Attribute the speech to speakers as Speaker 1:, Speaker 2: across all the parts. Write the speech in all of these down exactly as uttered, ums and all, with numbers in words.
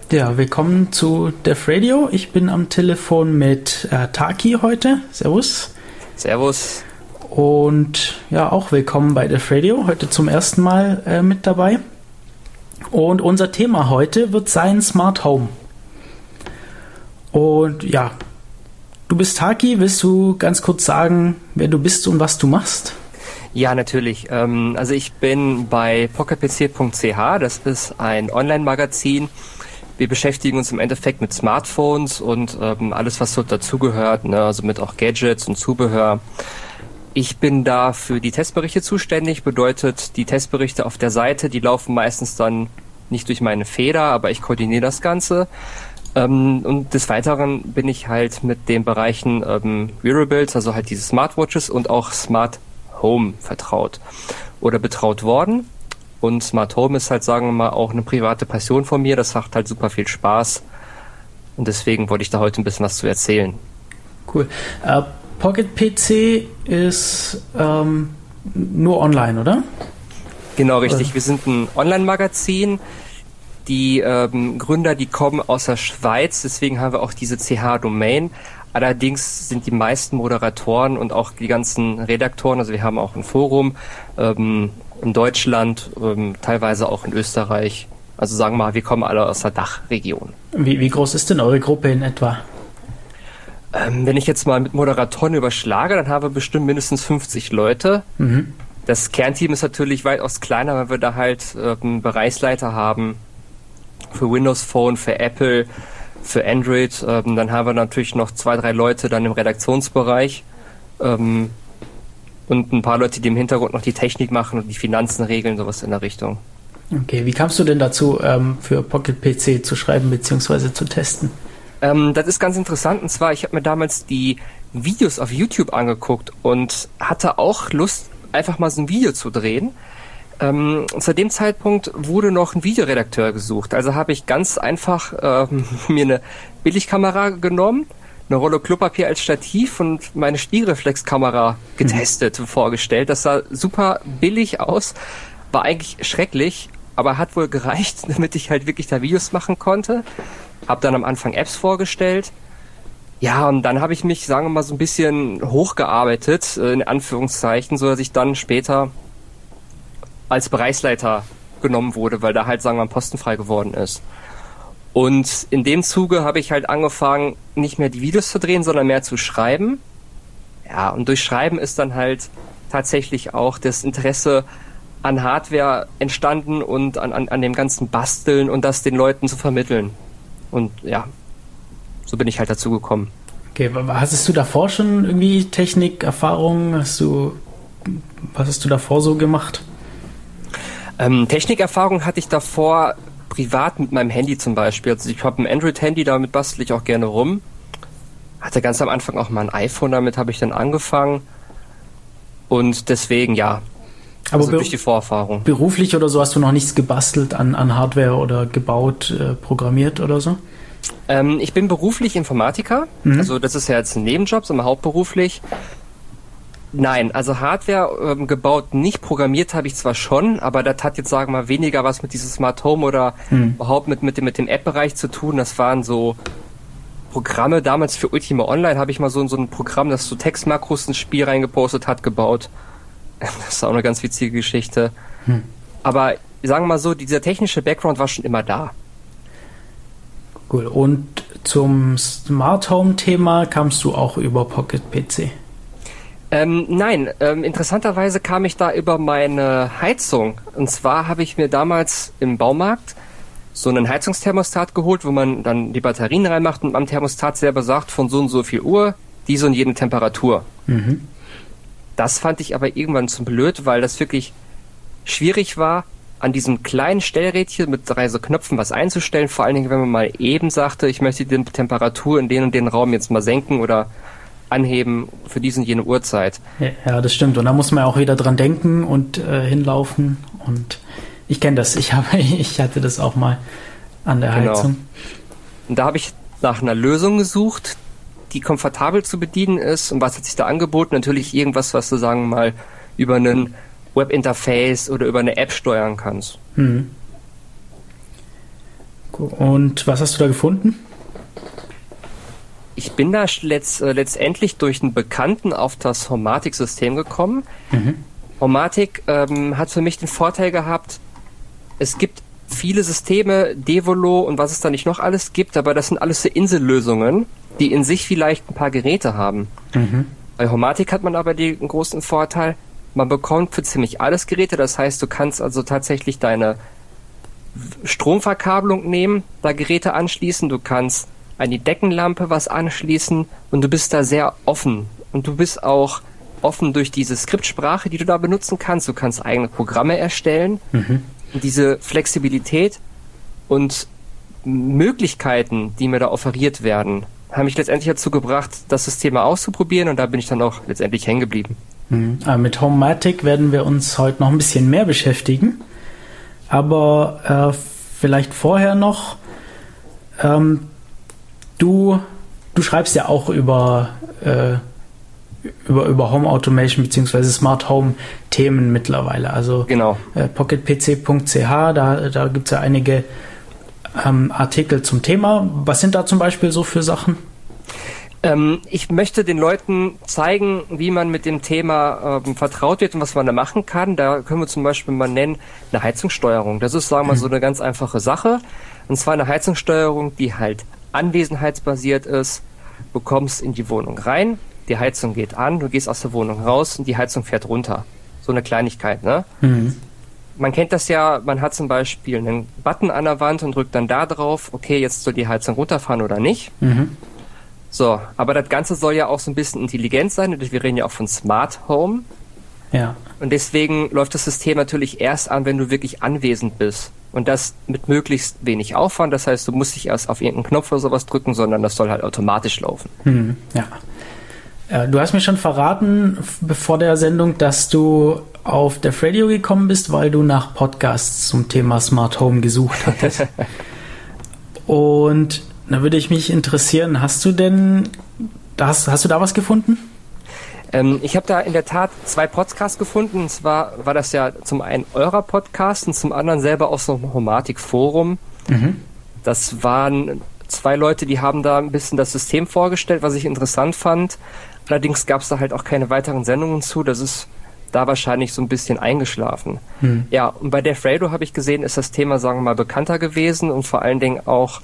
Speaker 1: Ja, willkommen zu Dev Radio. Ich bin am Telefon mit äh, Taki heute. Servus.
Speaker 2: Servus.
Speaker 1: Und ja, auch willkommen bei Dev Radio. Heute zum ersten Mal äh, mit dabei. Und unser Thema heute wird sein Smart Home. Und ja, du bist Taki. Willst du ganz kurz sagen, wer du bist und was du machst?
Speaker 2: Ja, natürlich. Ähm, also ich bin bei pocket p c punkt c h. Das ist ein Online-Magazin. Wir beschäftigen uns im Endeffekt mit Smartphones und ähm, alles, was so dazugehört, ne? Also mit auch Gadgets und Zubehör. Ich bin da für die Testberichte zuständig, bedeutet, die Testberichte auf der Seite, die laufen meistens dann nicht durch meine Feder, aber ich koordiniere das Ganze. Ähm, und des Weiteren bin ich halt mit den Bereichen ähm, Wearables, also halt diese Smartwatches und auch Smart Home vertraut oder betraut worden. Und Smart Home ist halt, sagen wir mal, auch eine private Passion von mir. Das macht halt super viel Spaß. Und deswegen wollte ich da heute ein bisschen was zu erzählen.
Speaker 1: Cool. Uh, Pocket P C ist ähm, nur online, oder?
Speaker 2: Genau, richtig. Wir sind ein Online-Magazin. Die ähm, Gründer, die kommen aus der Schweiz. Deswegen haben wir auch diese C H-Domain. Allerdings sind die meisten Moderatoren und auch die ganzen Redaktoren, also wir haben auch ein Forum, ähm, in Deutschland, ähm, teilweise auch in Österreich. Also sagen wir mal, wir kommen alle aus der Dachregion.
Speaker 1: Wie, wie groß ist denn eure Gruppe in etwa?
Speaker 2: Ähm, wenn ich jetzt mal mit Moderatoren überschlage, dann haben wir bestimmt mindestens fünfzig Leute. Mhm. Das Kernteam ist natürlich weitaus kleiner, weil wir da halt ähm, Bereichsleiter haben für Windows Phone, für Apple, für Android. Ähm, dann haben wir natürlich noch zwei, drei Leute dann im Redaktionsbereich. Ähm, Und ein paar Leute, die im Hintergrund noch die Technik machen und die Finanzen regeln, sowas in der Richtung.
Speaker 1: Okay, wie kamst du denn dazu, ähm, für Pocket P C zu schreiben bzw. zu testen?
Speaker 2: Ähm, das ist ganz interessant. Und zwar, ich habe mir damals die Videos auf YouTube angeguckt und hatte auch Lust, einfach mal so ein Video zu drehen. Ähm, zu dem Zeitpunkt wurde noch ein Videoredakteur gesucht. Also habe ich ganz einfach ähm, mir eine Billigkamera genommen, eine Rolle Klopapier als Stativ und meine Spiegelreflexkamera getestet und mhm. vorgestellt. Das sah super billig aus, war eigentlich schrecklich, aber hat wohl gereicht, damit ich halt wirklich da Videos machen konnte. Hab dann am Anfang Apps vorgestellt. Ja, und dann habe ich mich, sagen wir mal, so ein bisschen hochgearbeitet, in Anführungszeichen, so dass ich dann später als Bereichsleiter genommen wurde, weil da halt, sagen wir mal, Posten frei geworden ist. Und in dem Zuge habe ich halt angefangen, nicht mehr die Videos zu drehen, sondern mehr zu schreiben. Ja, und durch Schreiben ist dann halt tatsächlich auch das Interesse an Hardware entstanden und an, an, an dem ganzen Basteln und das den Leuten zu vermitteln. Und ja, so bin ich halt dazu gekommen.
Speaker 1: Okay, hattest du davor schon irgendwie Technikerfahrung? Hast du, was hast du davor so gemacht?
Speaker 2: Ähm, Technikerfahrung hatte ich davor privat mit meinem Handy zum Beispiel. Also ich habe ein Android-Handy, damit bastel ich auch gerne rum. Hatte ganz am Anfang auch mal ein iPhone, damit habe ich dann angefangen. Und deswegen, ja,
Speaker 1: aber
Speaker 2: also durch die Vorerfahrung.
Speaker 1: Beruflich oder so hast du noch nichts gebastelt an, an Hardware oder gebaut, äh, programmiert oder so?
Speaker 2: Ähm, ich bin beruflich Informatiker. Mhm. Also das ist ja jetzt ein Nebenjob, sondern hauptberuflich. Nein, also Hardware ähm, gebaut nicht, programmiert habe ich zwar schon, aber das hat jetzt, sagen wir mal, weniger was mit diesem Smart Home oder hm. überhaupt mit, mit dem, mit dem App-Bereich zu tun. Das waren so Programme, damals für Ultima Online habe ich mal so, so ein Programm, das so Textmakros ins Spiel reingepostet hat, gebaut. Das ist auch eine ganz witzige Geschichte. Hm. Aber sagen wir mal so, dieser technische Background war schon immer da.
Speaker 1: Cool. Und zum Smart Home-Thema kamst du auch über Pocket P C?
Speaker 2: Ähm, nein, ähm, interessanterweise kam ich da über meine Heizung. Und zwar habe ich mir damals im Baumarkt so einen Heizungsthermostat geholt, wo man dann die Batterien reinmacht und am Thermostat selber sagt, von so und so viel Uhr, diese und jene Temperatur. Mhm. Das fand ich aber irgendwann zu blöd, weil das wirklich schwierig war, an diesem kleinen Stellrädchen mit drei so Knöpfen was einzustellen. Vor allen Dingen, wenn man mal eben sagte, ich möchte die Temperatur in den und den Raum jetzt mal senken oder anheben für diese und jene Uhrzeit.
Speaker 1: Ja, ja, das stimmt. Und da muss man auch wieder dran denken und äh, hinlaufen. Und ich kenne das. Ich habe, ich hatte das auch mal an der
Speaker 2: genau.
Speaker 1: Heizung.
Speaker 2: Und da habe ich nach einer Lösung gesucht, die komfortabel zu bedienen ist. Und was hat sich da angeboten? Natürlich irgendwas, was du, sagen wir mal, über einen Webinterface oder über eine App steuern kannst. Mhm.
Speaker 1: Und was hast du da gefunden?
Speaker 2: Ich bin da letzt, äh, letztendlich durch einen Bekannten auf das Homematic-System gekommen. Mhm. Homematic ähm, hat für mich den Vorteil gehabt, es gibt viele Systeme, Devolo und was es da nicht noch alles gibt, aber das sind alles so Insellösungen, die in sich vielleicht ein paar Geräte haben. Mhm. Bei Homematic hat man aber den großen Vorteil, man bekommt für ziemlich alles Geräte, das heißt, du kannst also tatsächlich deine Stromverkabelung nehmen, da Geräte anschließen, du kannst an die Deckenlampe was anschließen und du bist da sehr offen und du bist auch offen durch diese Skriptsprache, die du da benutzen kannst, du kannst eigene Programme erstellen. Mhm. Diese Flexibilität und Möglichkeiten, die mir da offeriert werden, haben mich letztendlich dazu gebracht, das System mal auszuprobieren und da bin ich dann auch letztendlich hängen geblieben.
Speaker 1: Mhm. Mit Homematic werden wir uns heute noch ein bisschen mehr beschäftigen, aber äh, vielleicht vorher noch, ähm, du, du schreibst ja auch über äh, über, über Home Automation bzw. Smart Home Themen mittlerweile. Also
Speaker 2: genau.
Speaker 1: äh, pocket p c punkt c h, da, da gibt es ja einige ähm, Artikel zum Thema. Was sind da zum Beispiel so für Sachen?
Speaker 2: Ähm, ich möchte den Leuten zeigen, wie man mit dem Thema ähm, vertraut wird und was man da machen kann. Da können wir zum Beispiel mal nennen, eine Heizungssteuerung. Das ist, sagen wir mal, so eine ganz einfache Sache. Und zwar eine Heizungssteuerung, die halt anwesenheitsbasiert ist. Du kommst in die Wohnung rein, die Heizung geht an, du gehst aus der Wohnung raus und die Heizung fährt runter. So eine Kleinigkeit, ne? Mhm. Man kennt das ja, man hat zum Beispiel einen Button an der Wand und drückt dann da drauf, okay, jetzt soll die Heizung runterfahren oder nicht. Mhm. So, aber das Ganze soll ja auch so ein bisschen intelligent sein, wir reden ja auch von Smart Home.
Speaker 1: Ja.
Speaker 2: Und deswegen läuft das System natürlich erst an, wenn du wirklich anwesend bist. Und das mit möglichst wenig Aufwand, das heißt, du musst nicht erst auf irgendeinen Knopf oder sowas drücken, sondern das soll halt automatisch laufen.
Speaker 1: Mhm. Ja. Du hast mir schon verraten, bevor der Sendung, dass du auf Def Radio gekommen bist, weil du nach Podcasts zum Thema Smart Home gesucht hattest. Und da würde ich mich interessieren, hast du denn, hast, hast du da was gefunden?
Speaker 2: Ähm, ich habe da in der Tat zwei Podcasts gefunden. Und zwar war das ja zum einen eurer Podcast und zum anderen selber aus so einem Homematic-Forum. Mhm. Das waren zwei Leute, die haben da ein bisschen das System vorgestellt, was ich interessant fand. Allerdings gab es da halt auch keine weiteren Sendungen zu. Das ist da wahrscheinlich so ein bisschen eingeschlafen. Hm. Ja, und bei Def Radio habe ich gesehen, ist das Thema, sagen wir mal, bekannter gewesen und vor allen Dingen auch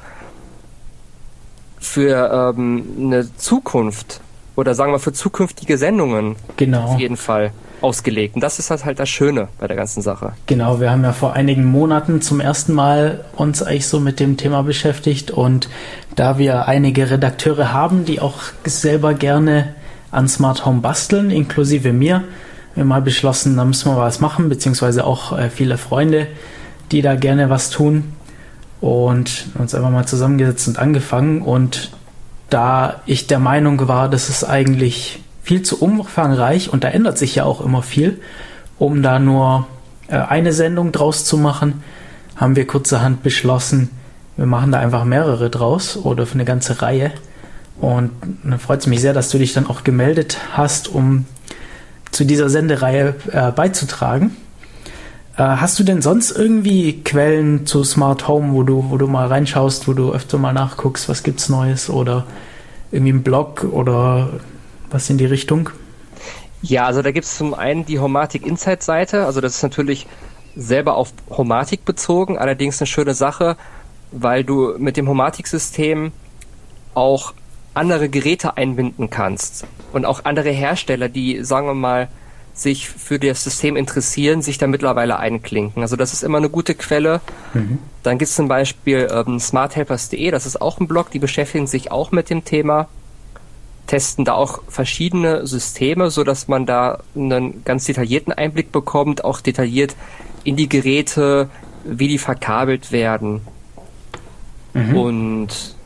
Speaker 2: für ähm, eine Zukunft oder sagen wir für zukünftige Sendungen
Speaker 1: genau.
Speaker 2: auf jeden Fall ausgelegt. Und das ist halt das Schöne bei der ganzen Sache.
Speaker 1: Genau, wir haben ja vor einigen Monaten zum ersten Mal uns eigentlich so mit dem Thema beschäftigt und da wir einige Redakteure haben, die auch selber gerne an Smart Home basteln, inklusive mir, wir mal beschlossen, da müssen wir was machen, beziehungsweise auch äh, viele Freunde, die da gerne was tun und uns einfach mal zusammengesetzt und angefangen und da ich der Meinung war, das ist eigentlich viel zu umfangreich und da ändert sich ja auch immer viel, um da nur äh, eine Sendung draus zu machen, haben wir kurzerhand beschlossen, wir machen da einfach mehrere draus oder für eine ganze Reihe. Und dann freut es mich sehr, dass du dich dann auch gemeldet hast, um zu dieser Sendereihe äh, beizutragen. Äh, hast du denn sonst irgendwie Quellen zu Smart Home, wo du, wo du mal reinschaust, wo du öfter mal nachguckst, was gibt's Neues oder irgendwie einen Blog oder was in die Richtung?
Speaker 2: Ja, also da gibt es zum einen die Homematic Insight Seite, also das ist natürlich selber auf Homematic bezogen, allerdings eine schöne Sache, weil du mit dem Homematic-System auch andere Geräte einbinden kannst und auch andere Hersteller, die, sagen wir mal, sich für das System interessieren, sich da mittlerweile einklinken. Also das ist immer eine gute Quelle. Mhm. Dann gibt es zum Beispiel ähm, smarthelpers punkt de, das ist auch ein Blog, die beschäftigen sich auch mit dem Thema, testen da auch verschiedene Systeme, so dass man da einen ganz detaillierten Einblick bekommt, auch detailliert in die Geräte, wie die verkabelt werden. Mhm. Und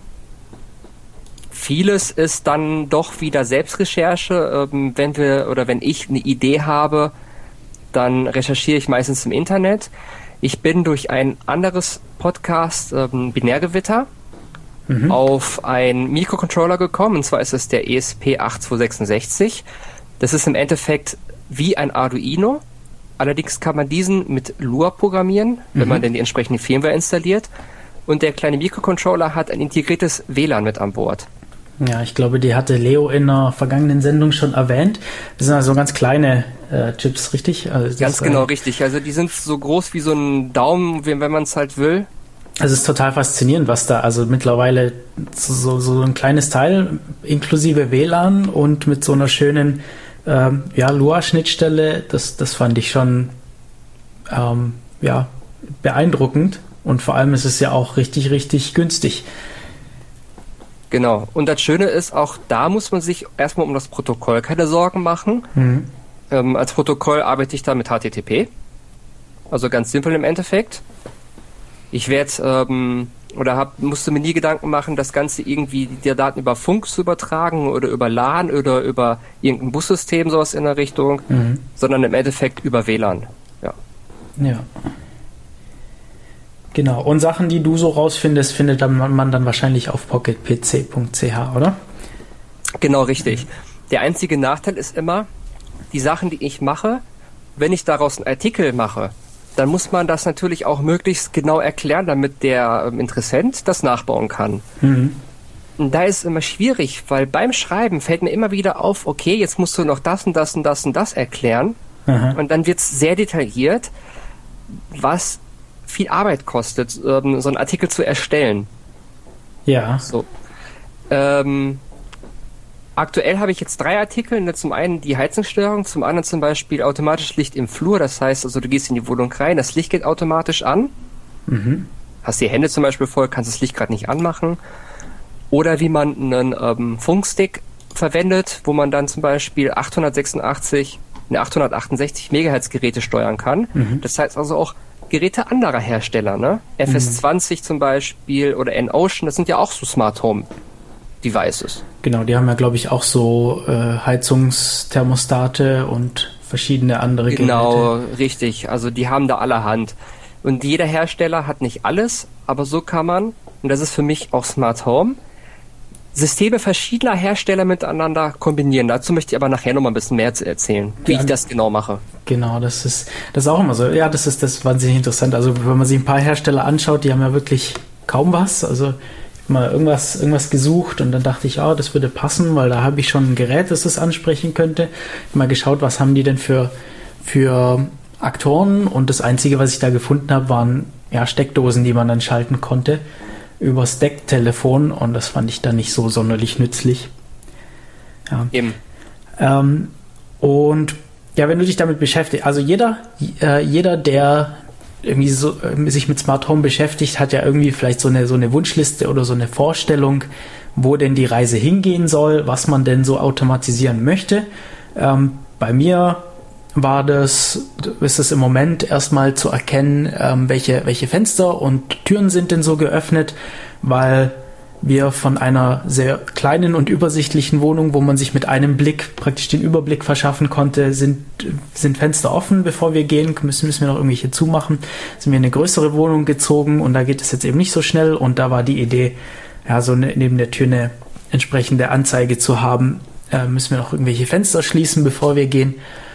Speaker 2: vieles ist dann doch wieder Selbstrecherche. Ähm, wenn wir oder wenn ich eine Idee habe, dann recherchiere ich meistens im Internet. Ich bin durch ein anderes Podcast, ähm, Binärgewitter, mhm. auf einen Mikrocontroller gekommen. Und zwar ist es der E S P acht zwei sechs sechs. Das ist im Endeffekt wie ein Arduino. Allerdings kann man diesen mit Lua programmieren, wenn mhm. man denn die entsprechende Firmware installiert. und der kleine Mikrocontroller hat ein integriertes W L A N mit an Bord.
Speaker 1: Ja, ich glaube, die hatte Leo in einer vergangenen Sendung schon erwähnt. Das sind also ganz kleine äh, Chips, richtig? Also
Speaker 2: ganz
Speaker 1: das,
Speaker 2: genau,
Speaker 1: äh,
Speaker 2: richtig. Also die sind so groß wie so ein Daumen, wenn, wenn man es halt will.
Speaker 1: Es ist total faszinierend, was da, also mittlerweile so, so ein kleines Teil inklusive W L A N und mit so einer schönen ähm, ja, Lua-Schnittstelle, das, das fand ich schon ähm, ja, beeindruckend und vor allem ist es ja auch richtig, richtig günstig.
Speaker 2: Genau. Und das Schöne ist, auch da muss man sich erstmal um das Protokoll keine Sorgen machen. Mhm. Ähm, als Protokoll arbeite ich da mit H T T P. Also ganz simpel im Endeffekt. Ich werde ähm, oder hab, musste mir nie Gedanken machen, das Ganze irgendwie die Daten über Funk zu übertragen oder über L A N oder über irgendein Bussystem, sowas in der Richtung, mhm. sondern im Endeffekt über W L A N. Ja.
Speaker 1: Ja. Genau. Und Sachen, die du so rausfindest, findet man dann wahrscheinlich auf pocket p c punkt c h, oder?
Speaker 2: Genau, richtig. Der einzige Nachteil ist immer, die Sachen, die ich mache, wenn ich daraus einen Artikel mache, dann muss man das natürlich auch möglichst genau erklären, damit der ähm, Interessent das nachbauen kann. Mhm. Und da ist es immer schwierig, weil beim Schreiben fällt mir immer wieder auf, okay, jetzt musst du noch das und das und das und das erklären. Aha. Und dann wird es sehr detailliert, was viel Arbeit kostet, ähm, so einen Artikel zu erstellen.
Speaker 1: Ja.
Speaker 2: So. Ähm, aktuell habe ich jetzt drei Artikel. Ne, zum einen die Heizungssteuerung, zum anderen zum Beispiel automatisch Licht im Flur. Das heißt, also du gehst in die Wohnung rein, das Licht geht automatisch an. Mhm. Hast die Hände zum Beispiel voll, kannst das Licht gerade nicht anmachen. Oder wie man einen ähm, Funkstick verwendet, wo man dann zum Beispiel achthundertsechsundachtzig, ne, achthundertachtundsechzig Megahertz Geräte steuern kann. Mhm. Das heißt also auch Geräte anderer Hersteller, ne? F S zwanzig mhm. zum Beispiel oder N-Ocean, das sind ja auch so Smart Home Devices.
Speaker 1: Genau, die haben ja, glaube ich, auch so äh, Heizungsthermostate und verschiedene andere
Speaker 2: genau,
Speaker 1: Geräte.
Speaker 2: Genau, richtig. Also die haben da allerhand. Und jeder Hersteller hat nicht alles, aber so kann man, und das ist für mich auch Smart Home, Systeme verschiedener Hersteller miteinander kombinieren. Dazu möchte ich aber nachher noch mal ein bisschen mehr erzählen, wie ja, ich das genau mache.
Speaker 1: Genau, das ist das ist auch immer so. Ja, das ist das wahnsinnig interessant. Also wenn man sich ein paar Hersteller anschaut, die haben ja wirklich kaum was. Also ich habe mal irgendwas, irgendwas gesucht und dann dachte ich, oh, das würde passen, weil da habe ich schon ein Gerät, das das ansprechen könnte. Ich habe mal geschaut, was haben die denn für, für Aktoren und das Einzige, was ich da gefunden habe, waren ja, Steckdosen, die man dann schalten konnte über Stack-Telefon und das fand ich dann nicht so sonderlich nützlich. Ja.
Speaker 2: Eben.
Speaker 1: Ähm, und ja, wenn du dich damit beschäftigst, also jeder, äh, jeder, der irgendwie so äh, sich mit Smart Home beschäftigt, hat ja irgendwie vielleicht so eine, so eine Wunschliste oder so eine Vorstellung, wo denn die Reise hingehen soll, was man denn so automatisieren möchte. Ähm, bei mir war das, ist es im Moment erstmal zu erkennen, ähm, welche, welche Fenster und Türen sind denn so geöffnet, weil wir von einer sehr kleinen und übersichtlichen Wohnung, wo man sich mit einem Blick praktisch den Überblick verschaffen konnte, sind, sind Fenster offen, bevor wir gehen, müssen, müssen wir noch irgendwelche zumachen, sind wir in eine größere Wohnung gezogen und da geht es jetzt eben nicht so schnell und da war die Idee, ja, so ne, neben der Tür eine entsprechende Anzeige zu haben, äh, müssen wir noch irgendwelche Fenster schließen, bevor wir gehen.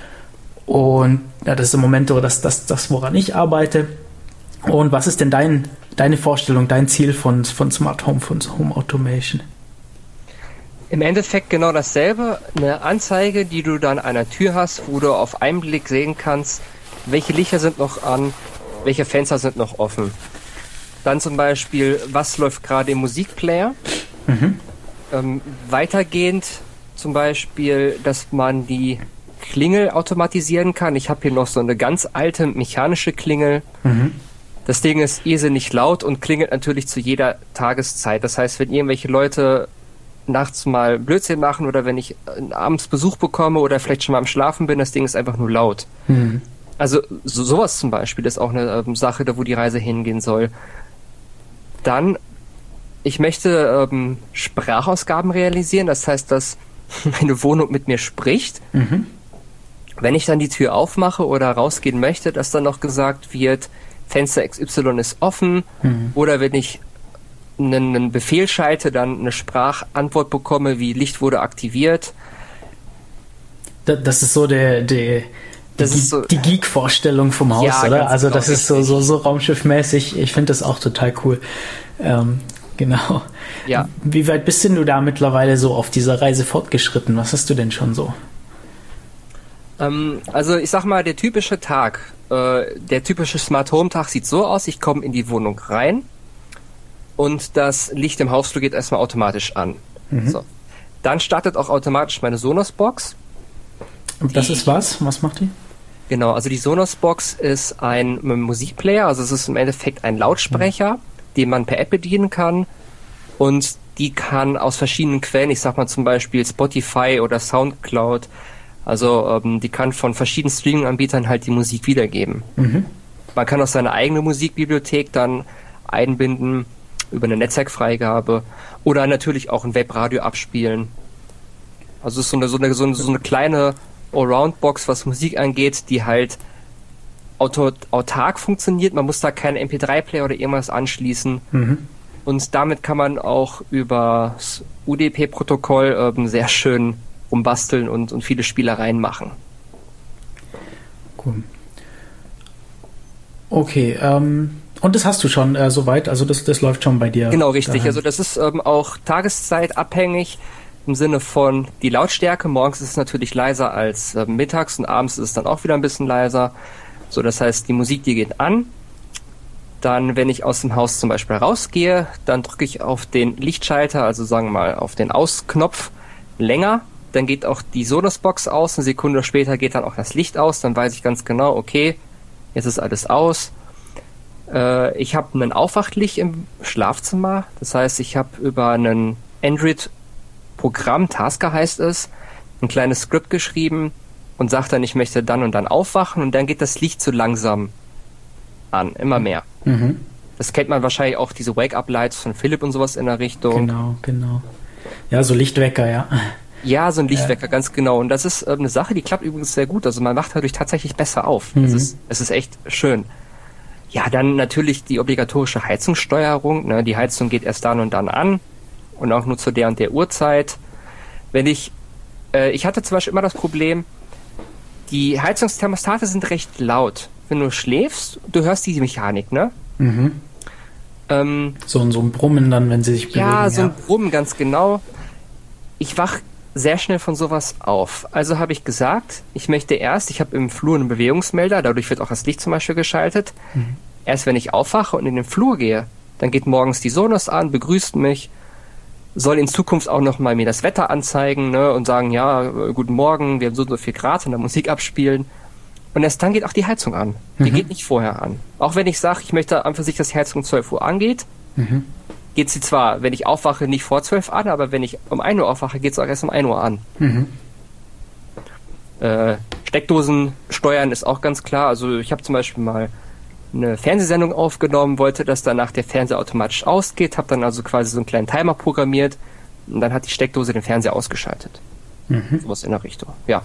Speaker 1: Und ja, das ist im Moment so das, das, das, woran ich arbeite. Und was ist denn dein, deine Vorstellung, dein Ziel von, von Smart Home, von Home Automation?
Speaker 2: Im Endeffekt genau dasselbe. Eine Anzeige, die du dann an der Tür hast, wo du auf einen Blick sehen kannst, welche Lichter sind noch an, welche Fenster sind noch offen. Dann zum Beispiel, was läuft gerade im Musikplayer. Mhm. Ähm, weitergehend zum Beispiel, dass man die Klingel automatisieren kann. Ich habe hier noch so eine ganz alte mechanische Klingel. Mhm. Das Ding ist irrsinnig laut und klingelt natürlich zu jeder Tageszeit. Das heißt, wenn irgendwelche Leute nachts mal Blödsinn machen oder wenn ich abends Besuch bekomme oder vielleicht schon mal am Schlafen bin, das Ding ist einfach nur laut. Mhm. Also so, sowas zum Beispiel ist auch eine ähm, Sache, da wo die Reise hingehen soll. Dann, ich möchte ähm, Sprachausgaben realisieren. Das heißt, dass meine Wohnung mit mir spricht. Mhm. Wenn ich dann die Tür aufmache oder rausgehen möchte, dass dann noch gesagt wird, Fenster X Y ist offen. Mhm. Oder wenn ich einen, einen Befehl schalte, dann eine Sprachantwort bekomme, wie Licht wurde aktiviert.
Speaker 1: Das ist so der, der
Speaker 2: das
Speaker 1: die,
Speaker 2: ist so,
Speaker 1: die Geek-Vorstellung vom Haus,
Speaker 2: ja,
Speaker 1: oder? Also das
Speaker 2: genau,
Speaker 1: ist so, so, so raumschiffmäßig. Ich finde das auch total cool. Ähm, genau.
Speaker 2: Ja.
Speaker 1: Wie weit bist denn du da mittlerweile so auf dieser Reise fortgeschritten? Was hast du denn schon so?
Speaker 2: Ähm, also ich sag mal, der typische Tag, äh, der typische Smart Home Tag sieht so aus, ich komme in die Wohnung rein und das Licht im Hausflur geht erstmal automatisch an. Mhm. So. Dann startet auch automatisch meine Sonos-Box.
Speaker 1: Und das ist was? Was macht die?
Speaker 2: Genau, also die Sonos-Box ist ein Musikplayer, also es ist im Endeffekt ein Lautsprecher, mhm. den man per App bedienen kann und die kann aus verschiedenen Quellen, ich sag mal zum Beispiel Spotify oder Soundcloud, also ähm, die kann von verschiedenen Streaming-Anbietern halt die Musik wiedergeben. Mhm. Man kann auch seine eigene Musikbibliothek dann einbinden über eine Netzwerkfreigabe oder natürlich auch ein Webradio abspielen. Also es ist so eine, so eine, so eine, so eine kleine Allround-Box, was Musik angeht, die halt auto, autark funktioniert. Man muss da keinen M P drei Player oder irgendwas anschließen. Mhm. Und damit kann man auch über das U D P-Protokoll ähm, sehr schön rumbasteln und, und viele Spielereien machen.
Speaker 1: Cool. Okay, ähm, und das hast du schon äh, soweit, also das, das läuft schon bei dir.
Speaker 2: Genau, richtig.
Speaker 1: daheim.
Speaker 2: Also das ist ähm, auch tageszeitabhängig im Sinne von die Lautstärke. Morgens ist es natürlich leiser als äh, mittags und abends ist es dann auch wieder ein bisschen leiser. So, das heißt, die Musik, die geht an. Dann, wenn ich aus dem Haus zum Beispiel rausgehe, dann drücke ich auf den Lichtschalter, also sagen wir mal auf den Ausknopf länger. Dann geht auch die Sonos-Box aus. Eine Sekunde später geht dann auch das Licht aus. Dann weiß ich ganz genau, okay, jetzt ist alles aus. Äh, ich habe einen Aufwachlicht im Schlafzimmer. Das heißt, ich habe über einen Android-Programm, Tasker heißt es, ein kleines Skript geschrieben und sage dann, ich möchte dann und dann aufwachen. Und dann geht das Licht so langsam an, immer mehr. Mhm. Das kennt man wahrscheinlich auch, diese Wake-Up-Lights von Philipp und sowas in der Richtung.
Speaker 1: Genau, genau. Ja, so Lichtwecker, ja.
Speaker 2: Ja, so ein Lichtwecker, äh. ganz genau. Und das ist äh, eine Sache, die klappt übrigens sehr gut. Also man wacht dadurch tatsächlich besser auf. Mhm. Es ist, es ist echt schön. Ja, dann natürlich die obligatorische Heizungssteuerung. Ne? Die Heizung geht erst dann und dann an und auch nur zu der und der Uhrzeit. Wenn ich, äh, ich hatte zum Beispiel immer das Problem, die Heizungsthermostate sind recht laut. Wenn du schläfst, du hörst die Mechanik, ne? Mhm. Ähm,
Speaker 1: so, so ein Brummen dann, wenn sie sich bewegen.
Speaker 2: Ja, so ein Brummen, ganz genau. Ich wach sehr schnell von sowas auf. Also habe ich gesagt, ich möchte erst, ich habe im Flur einen Bewegungsmelder, dadurch wird auch das Licht zum Beispiel geschaltet. Mhm. Erst wenn ich aufwache und in den Flur gehe, dann geht morgens die Sonos an, begrüßt mich, soll in Zukunft auch nochmal mir das Wetter anzeigen, ne, und sagen, ja, guten Morgen, wir haben so und so viel Grad und dann Musik abspielen. Und erst dann geht auch die Heizung an. Die mhm. geht nicht vorher an. Auch wenn ich sage, ich möchte einfach sich, dass die Heizung um zwölf Uhr angeht, mhm. geht sie zwar, wenn ich aufwache, nicht vor zwölf an, aber wenn ich um ein Uhr aufwache, geht es auch erst um ein Uhr an. Mhm. Äh, Steckdosen steuern ist auch ganz klar. Also ich habe zum Beispiel mal eine Fernsehsendung aufgenommen, wollte, dass danach der Fernseher automatisch ausgeht, habe dann also quasi so einen kleinen Timer programmiert und dann hat die Steckdose den Fernseher ausgeschaltet. Mhm. Sowas in der Richtung, ja.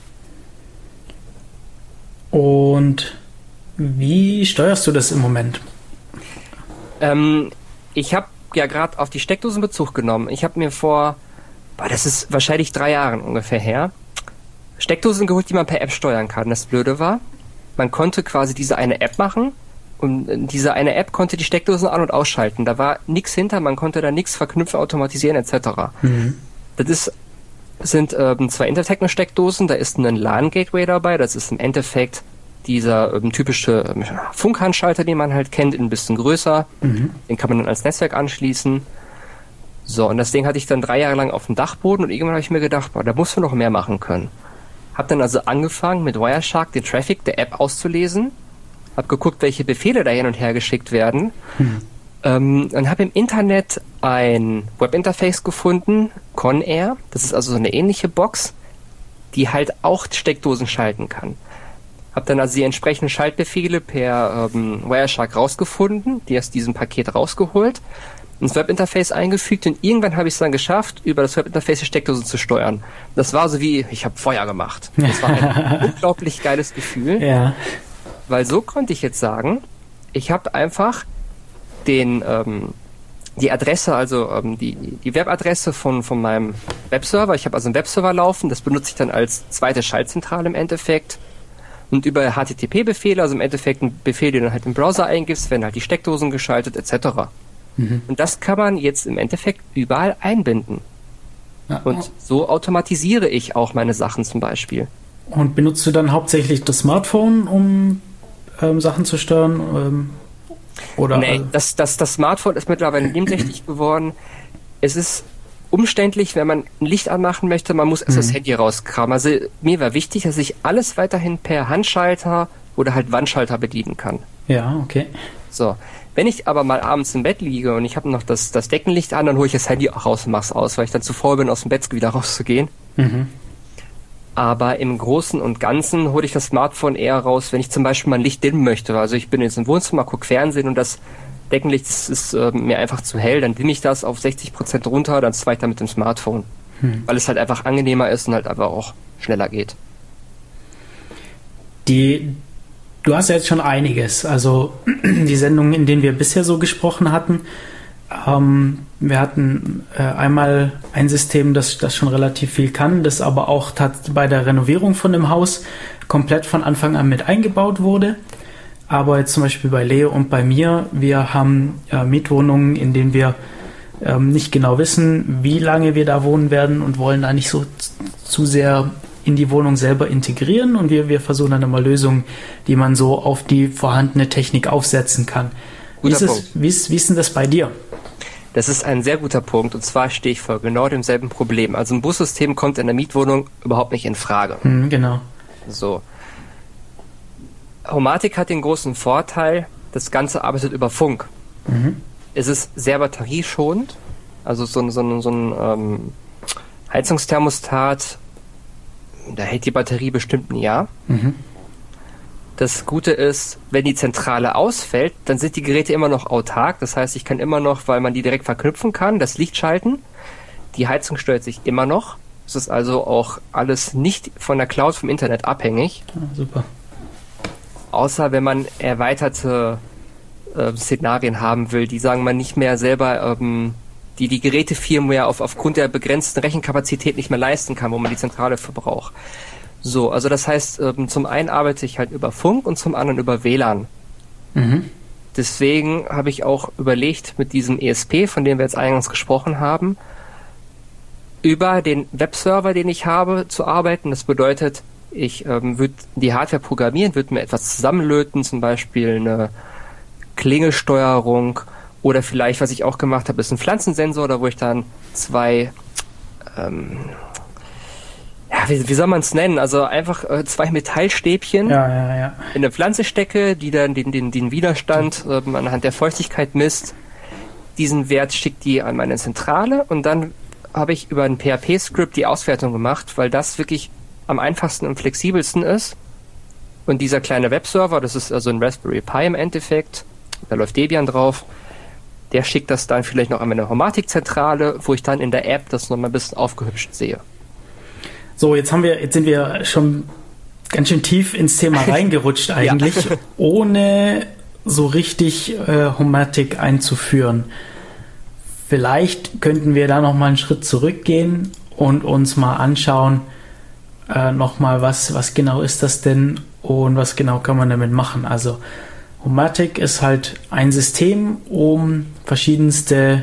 Speaker 1: Und wie steuerst du das im Moment?
Speaker 2: Ähm, ich habe ja gerade auf die Steckdosen Bezug genommen. Ich habe mir vor, boah, das ist wahrscheinlich drei Jahren ungefähr her, Steckdosen geholt, die man per App steuern kann. Das Blöde war, man konnte quasi diese eine App machen und diese eine App konnte die Steckdosen an- und ausschalten. Da war nichts hinter, man konnte da nichts verknüpfen, automatisieren et cetera. Mhm. Das ist sind ähm, zwei Intertechno-Steckdosen, da ist ein LAN-Gateway dabei, das ist im Endeffekt dieser ähm, typische ähm, Funkhandschalter, den man halt kennt, ein bisschen größer. Mhm. Den kann man dann als Netzwerk anschließen. So, und das Ding hatte ich dann drei Jahre lang auf dem Dachboden und irgendwann habe ich mir gedacht, boah, da musst du noch mehr machen können. Hab dann also angefangen, mit Wireshark den Traffic der App auszulesen, hab geguckt, welche Befehle da hin und her geschickt werden. Mhm. Ähm, und habe im Internet ein Webinterface gefunden, Conair. Das ist also so eine ähnliche Box, die halt auch Steckdosen schalten kann. Habe dann also die entsprechenden Schaltbefehle per ähm, Wireshark rausgefunden, die aus diesem Paket rausgeholt, ins Webinterface eingefügt und irgendwann habe ich es dann geschafft, über das Webinterface die Steckdosen zu steuern. Das war so wie, ich habe Feuer gemacht. Das war ein unglaublich geiles Gefühl,
Speaker 1: ja.
Speaker 2: Weil so konnte ich jetzt sagen, ich habe einfach den ähm, die Adresse, also ähm, die, die Webadresse von, von meinem Webserver. Ich habe also einen Webserver laufen, das benutze ich dann als zweite Schaltzentrale im Endeffekt. Und über H T T P-Befehle, also im Endeffekt ein Befehl, den du halt im Browser eingibst, werden halt die Steckdosen geschaltet et cetera. Mhm. Und das kann man jetzt im Endeffekt überall einbinden. Ja. Und so automatisiere ich auch meine Sachen zum Beispiel.
Speaker 1: Und benutzt du dann hauptsächlich das Smartphone, um ähm, Sachen zu steuern? Ähm, oder
Speaker 2: nee, das, das, das Smartphone ist mittlerweile nebensächlich geworden. Es ist umständlich, wenn man ein Licht anmachen möchte, man muss erst mhm. das Handy rauskramen. Also mir war wichtig, dass ich alles weiterhin per Handschalter oder halt Wandschalter bedienen kann.
Speaker 1: Ja, okay.
Speaker 2: So, wenn ich aber mal abends im Bett liege und ich habe noch das, das Deckenlicht an, dann hole ich das Handy auch raus und mach's aus, weil ich dann zu faul bin, aus dem Bett wieder rauszugehen. Mhm. Aber im Großen und Ganzen hole ich das Smartphone eher raus, wenn ich zum Beispiel mal ein Licht dimmen möchte. Also ich bin jetzt im Wohnzimmer, gucke Fernsehen und das Deckenlicht ist, ist äh, mir einfach zu hell, dann dimme ich das auf sechzig Prozent runter, dann zweite mit dem Smartphone. Hm. Weil es halt einfach angenehmer ist und halt einfach auch schneller geht.
Speaker 1: Die, du hast ja jetzt schon einiges, also die Sendungen, in denen wir bisher so gesprochen hatten, ähm, wir hatten äh, einmal ein System, das, das schon relativ viel kann, das aber auch tat, bei der Renovierung von dem Haus komplett von Anfang an mit eingebaut wurde. Aber jetzt zum Beispiel bei Leo und bei mir, wir haben äh, Mietwohnungen, in denen wir ähm, nicht genau wissen, wie lange wir da wohnen werden und wollen da nicht so z- zu sehr in die Wohnung selber integrieren. Und wir, wir versuchen dann immer Lösungen, die man so auf die vorhandene Technik aufsetzen kann. Wie ist, es, wie, ist, wie ist denn das bei dir?
Speaker 2: Das ist ein sehr guter Punkt. Und zwar stehe ich vor genau demselben Problem. Also ein Bussystem kommt in der Mietwohnung überhaupt nicht in Frage.
Speaker 1: Mhm, genau.
Speaker 2: So. Homematic hat den großen Vorteil, das Ganze arbeitet über Funk. Mhm. Es ist sehr batterieschonend, also so, ein so ein, so ein ähm, Heizungsthermostat, da hält die Batterie bestimmt ein Jahr. Mhm. Das Gute ist, wenn die Zentrale ausfällt, dann sind die Geräte immer noch autark, das heißt, ich kann immer noch, weil man die direkt verknüpfen kann, das Licht schalten, die Heizung steuert sich immer noch, es ist also auch alles nicht von der Cloud, vom Internet abhängig.
Speaker 1: Ja, super.
Speaker 2: Außer wenn man erweiterte äh, Szenarien haben will, die sagen man nicht mehr selber, ähm, die die Gerätefirmware auf, aufgrund der begrenzten Rechenkapazität nicht mehr leisten kann, wo man die Zentrale verbraucht. So, also das heißt, ähm, zum einen arbeite ich halt über Funk und zum anderen über W L A N. Mhm. Deswegen habe ich auch überlegt, mit diesem E S P, von dem wir jetzt eingangs gesprochen haben, über den Webserver, den ich habe, zu arbeiten. Das bedeutet, ich ähm, würde die Hardware programmieren, würde mir etwas zusammenlöten, zum Beispiel eine Klingelsteuerung oder vielleicht, was ich auch gemacht habe, ist ein Pflanzensensor, da wo ich dann zwei, ähm, ja, wie, wie soll man es nennen? Also einfach äh, zwei Metallstäbchen
Speaker 1: ja, ja, ja.
Speaker 2: in eine Pflanze stecke, die dann den, den, den Widerstand ähm, anhand der Feuchtigkeit misst. Diesen Wert schickt die an meine Zentrale und dann habe ich über ein P H P-Skript die Auswertung gemacht, weil das wirklich am einfachsten und flexibelsten ist. Und dieser kleine Webserver, das ist also ein Raspberry Pi im Endeffekt, da läuft Debian drauf, der schickt das dann vielleicht noch an meine Homematic-Zentrale, wo ich dann in der App das nochmal ein bisschen aufgehübscht sehe.
Speaker 1: So, jetzt haben wir, jetzt sind wir schon ganz schön tief ins Thema reingerutscht eigentlich, ja. ohne so richtig äh, Homematic einzuführen. Vielleicht könnten wir da nochmal einen Schritt zurückgehen und uns mal anschauen, Äh, nochmal, was, was genau ist das denn und was genau kann man damit machen. Also Homematic ist halt ein System, um verschiedenste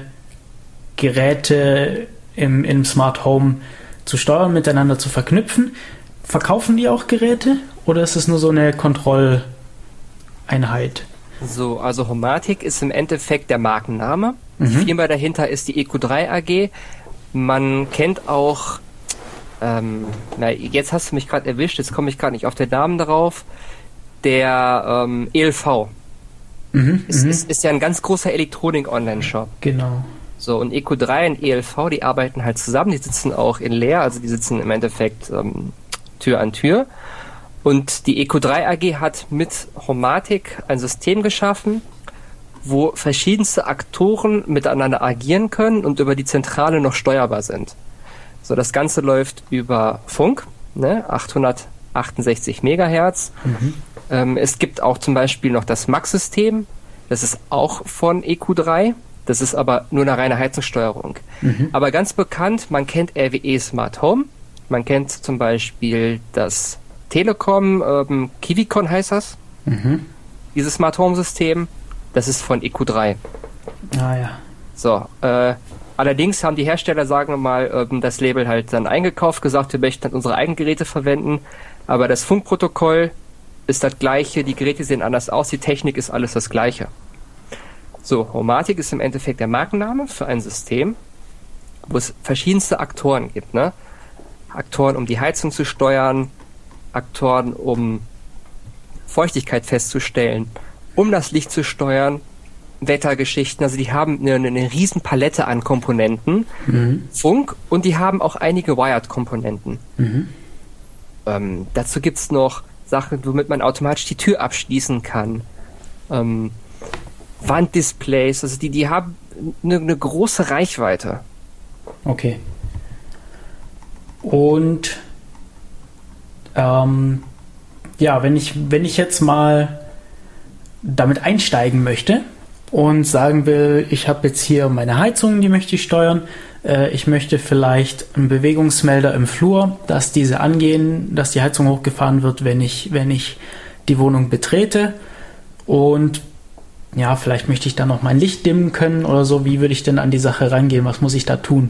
Speaker 1: Geräte im, im Smart Home zu steuern, miteinander zu verknüpfen. Verkaufen die auch Geräte oder ist es nur so eine Kontrolleinheit?
Speaker 2: So, also Homematic ist im Endeffekt der Markenname. Mhm. Die Firma dahinter ist die E Q drei A G. Man kennt auch Ähm, na, jetzt hast du mich gerade erwischt, jetzt komme ich gerade nicht auf den Namen darauf. Der ähm, E L V. Mhm, ist, ist, ist ja ein ganz großer Elektronik-Online-Shop.
Speaker 1: Genau.
Speaker 2: So, und E Q drei und E L V, die arbeiten halt zusammen, die sitzen auch in Leer, also die sitzen im Endeffekt ähm, Tür an Tür. Und die E Q drei A G hat mit Homematic ein System geschaffen, wo verschiedenste Aktoren miteinander agieren können und über die Zentrale noch steuerbar sind. So, das Ganze läuft über Funk, ne, achthundertachtundsechzig Megahertz. Mhm. Ähm, es gibt auch zum Beispiel noch das Max-System, das ist auch von E Q drei, das ist aber nur eine reine Heizungssteuerung. Mhm. Aber ganz bekannt, man kennt R W E Smart Home, man kennt zum Beispiel das Telekom, ähm, Kivicon heißt das, mhm. dieses Smart Home System, das ist von E Q drei.
Speaker 1: Ah ja.
Speaker 2: So, äh, allerdings haben die Hersteller, sagen wir mal, ähm, das Label halt dann eingekauft, gesagt, wir möchten dann unsere eigenen Geräte verwenden, aber das Funkprotokoll ist das gleiche, die Geräte sehen anders aus, die Technik ist alles das gleiche. So, Homematic ist im Endeffekt der Markenname für ein System, wo es verschiedenste Aktoren gibt, ne? Aktoren, um die Heizung zu steuern, Aktoren, um Feuchtigkeit festzustellen, um das Licht zu steuern, Wettergeschichten, also die haben eine, eine riesen Palette an Komponenten, mhm. Funk, und die haben auch einige Wired-Komponenten. Mhm. Ähm, dazu gibt's noch Sachen, womit man automatisch die Tür abschließen kann. Ähm, Wanddisplays, also die, die haben eine, eine große Reichweite.
Speaker 1: Okay. Und ähm, ja, wenn ich, wenn ich jetzt mal damit einsteigen möchte und sagen will, ich habe jetzt hier meine Heizung, die möchte ich steuern, äh, ich möchte vielleicht einen Bewegungsmelder im Flur, dass diese angehen, dass die Heizung hochgefahren wird, wenn ich, wenn ich die Wohnung betrete, und ja, vielleicht möchte ich dann noch mein Licht dimmen können oder so. Wie würde ich denn an die Sache rangehen? Was muss ich da tun?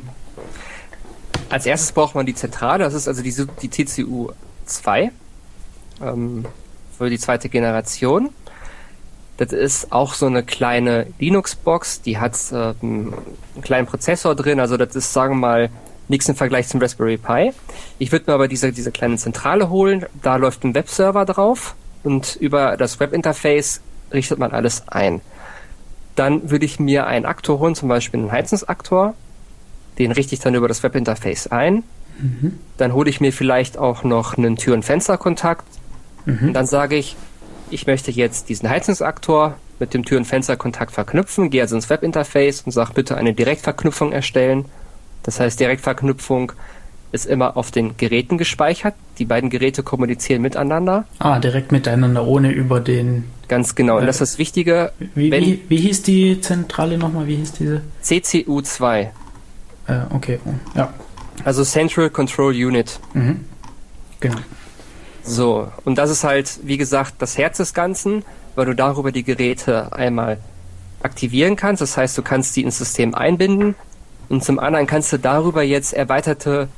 Speaker 2: Als erstes braucht man die Zentrale, das ist also die, die T C U zwei, ähm, für die zweite Generation. Das ist auch so eine kleine Linux-Box, die hat äh, einen kleinen Prozessor drin, also das ist, sagen wir mal, nichts im Vergleich zum Raspberry Pi. Ich würde mir aber diese, diese kleine Zentrale holen, da läuft ein Webserver drauf und über das Webinterface richtet man alles ein. Dann würde ich mir einen Aktor holen, zum Beispiel einen Heizungsaktor, den richte ich dann über das Webinterface ein. Mhm. Dann hole ich mir vielleicht auch noch einen Tür- und Fensterkontakt. Mhm. Und dann sage ich, ich möchte jetzt diesen Heizungsaktor mit dem Tür- und Fensterkontakt verknüpfen, gehe also ins Webinterface und sage bitte eine Direktverknüpfung erstellen. Das heißt, Direktverknüpfung ist immer auf den Geräten gespeichert. Die beiden Geräte kommunizieren miteinander.
Speaker 1: Ah, direkt miteinander, ohne über den...
Speaker 2: Ganz genau.
Speaker 1: Äh,
Speaker 2: und das ist das Wichtige.
Speaker 1: Wie, wenn, wie, wie hieß die Zentrale nochmal? Wie hieß diese?
Speaker 2: C C U zwei.
Speaker 1: Äh, okay, ja.
Speaker 2: Also Central Control Unit.
Speaker 1: Mhm. Genau.
Speaker 2: So, und das ist halt, wie gesagt, das Herz des Ganzen, weil du darüber die Geräte einmal aktivieren kannst. Das heißt, du kannst die ins System einbinden, und zum anderen kannst du darüber jetzt erweiterte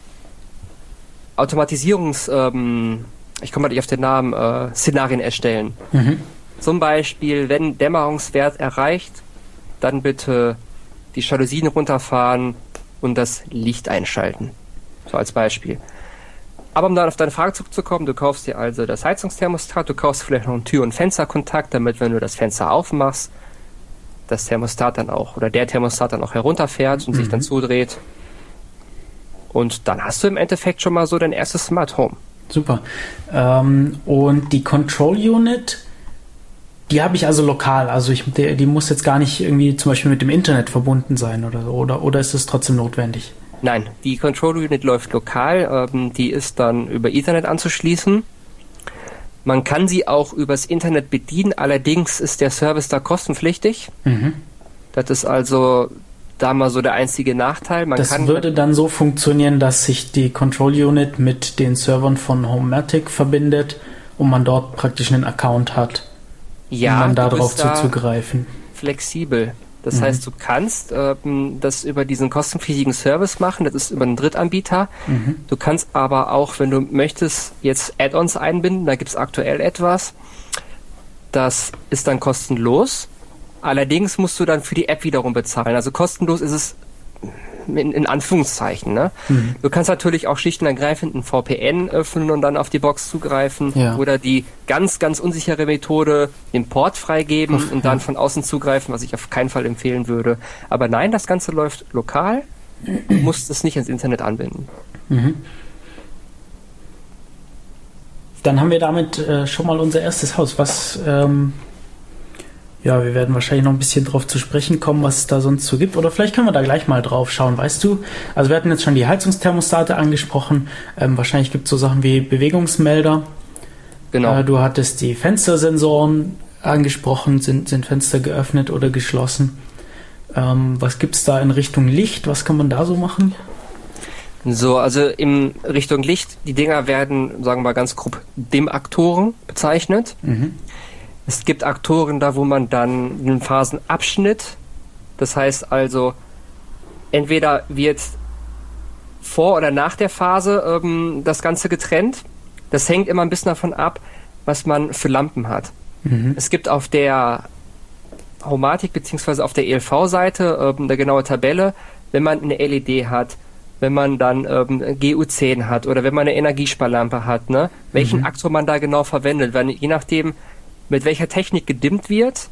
Speaker 2: Automatisierungs, ähm, ich komme mal nicht auf den Namen, äh, Szenarien erstellen. Mhm. Zum Beispiel, wenn Dämmerungswert erreicht, dann bitte die Jalousien runterfahren und das Licht einschalten. So als Beispiel. Aber um dann auf deine Frage zurückzukommen, du kaufst dir also das Heizungsthermostat, du kaufst vielleicht noch einen Tür- und Fensterkontakt, damit, wenn du das Fenster aufmachst, das Thermostat dann auch, oder der Thermostat dann auch herunterfährt und mhm. sich dann zudreht. Und dann hast du im Endeffekt schon mal so dein erstes Smart Home.
Speaker 1: Super. Ähm, und die Control Unit, die habe ich also lokal, also ich, die, die muss jetzt gar nicht irgendwie zum Beispiel mit dem Internet verbunden sein oder so, oder, oder ist es trotzdem notwendig?
Speaker 2: Nein, die Control Unit läuft lokal, ähm, die ist dann über Ethernet anzuschließen. Man kann sie auch übers Internet bedienen, allerdings ist der Service da kostenpflichtig. Mhm. Das ist also da mal so der einzige Nachteil. Man
Speaker 1: das
Speaker 2: kann
Speaker 1: würde dann so funktionieren, dass sich die Control Unit mit den Servern von Homematic verbindet und man dort praktisch einen Account hat,
Speaker 2: ja,
Speaker 1: um dann darauf
Speaker 2: da
Speaker 1: zuzugreifen.
Speaker 2: Flexibel. Das
Speaker 1: mhm.
Speaker 2: heißt, du kannst ähm, das über diesen kostenpflichtigen Service machen, das ist über einen Drittanbieter. Mhm. Du kannst aber auch, wenn du möchtest, jetzt Add-ons einbinden, da gibt es aktuell etwas. Das ist dann kostenlos. Allerdings musst du dann für die App wiederum bezahlen. Also kostenlos ist es in, in Anführungszeichen. Ne? Mhm. Du kannst natürlich auch schlicht und ergreifend ein V P N öffnen und dann auf die Box zugreifen. Ja. Oder die ganz, ganz unsichere Methode, den Port freigeben Ach, und dann ja. von außen zugreifen, was ich auf keinen Fall empfehlen würde. Aber nein, das Ganze läuft lokal. Du musst es nicht ins Internet anbinden.
Speaker 1: Mhm. Dann haben wir damit äh, schon mal unser erstes Haus. Was... Ähm Ja, wir werden wahrscheinlich noch ein bisschen drauf zu sprechen kommen, was es da sonst so gibt. Oder vielleicht können wir da gleich mal drauf schauen, weißt du? Also wir hatten jetzt schon die Heizungsthermostate angesprochen. Ähm, wahrscheinlich gibt es so Sachen wie Bewegungsmelder. Genau. Äh, du hattest die Fenstersensoren angesprochen. Sind, sind Fenster geöffnet oder geschlossen? Ähm, was gibt es da in Richtung Licht? Was kann man da so machen?
Speaker 2: So, also in Richtung Licht, die Dinger werden, sagen wir mal ganz grob, Dimmaktoren bezeichnet. Mhm. Es gibt Aktoren da, wo man dann einen Phasenabschnitt Das heißt also, entweder wird vor oder nach der Phase ähm, das Ganze getrennt. Das hängt immer ein bisschen davon ab, was man für Lampen hat. Mhm. Es gibt auf der Haumatic bzw. auf der E L V-Seite ähm, eine genaue Tabelle, wenn man eine L E D hat, wenn man dann ähm, G U zehn hat oder wenn man eine Energiesparlampe hat, ne? Welchen mhm. Aktor man da genau verwendet, weil je nachdem, mit welcher Technik gedimmt wird,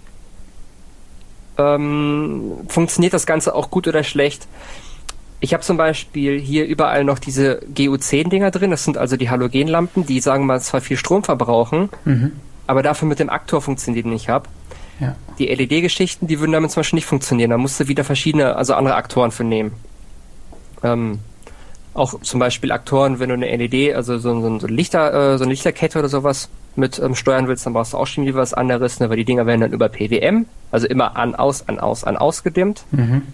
Speaker 2: ähm, funktioniert das Ganze auch gut oder schlecht. Ich habe zum Beispiel hier überall noch diese G U zehn Dinger drin, das sind also die Halogenlampen, die, sagen wir mal, zwar viel Strom verbrauchen, mhm. aber dafür mit dem Aktor funktioniert, den ich habe. Ja. Die L E D-Geschichten, die würden damit zum Beispiel nicht funktionieren, da musst du wieder verschiedene, also andere Aktoren für nehmen. Ähm, auch zum Beispiel Aktoren, wenn du eine L E D, also so, so, so, Lichter, äh, so eine Lichterkette oder sowas mit ähm, steuern willst, dann brauchst du auch schon wieder was anderes, ne, weil die Dinger werden dann über P W M, also immer an, aus, an, aus, an, aus gedimmt.
Speaker 1: Mhm.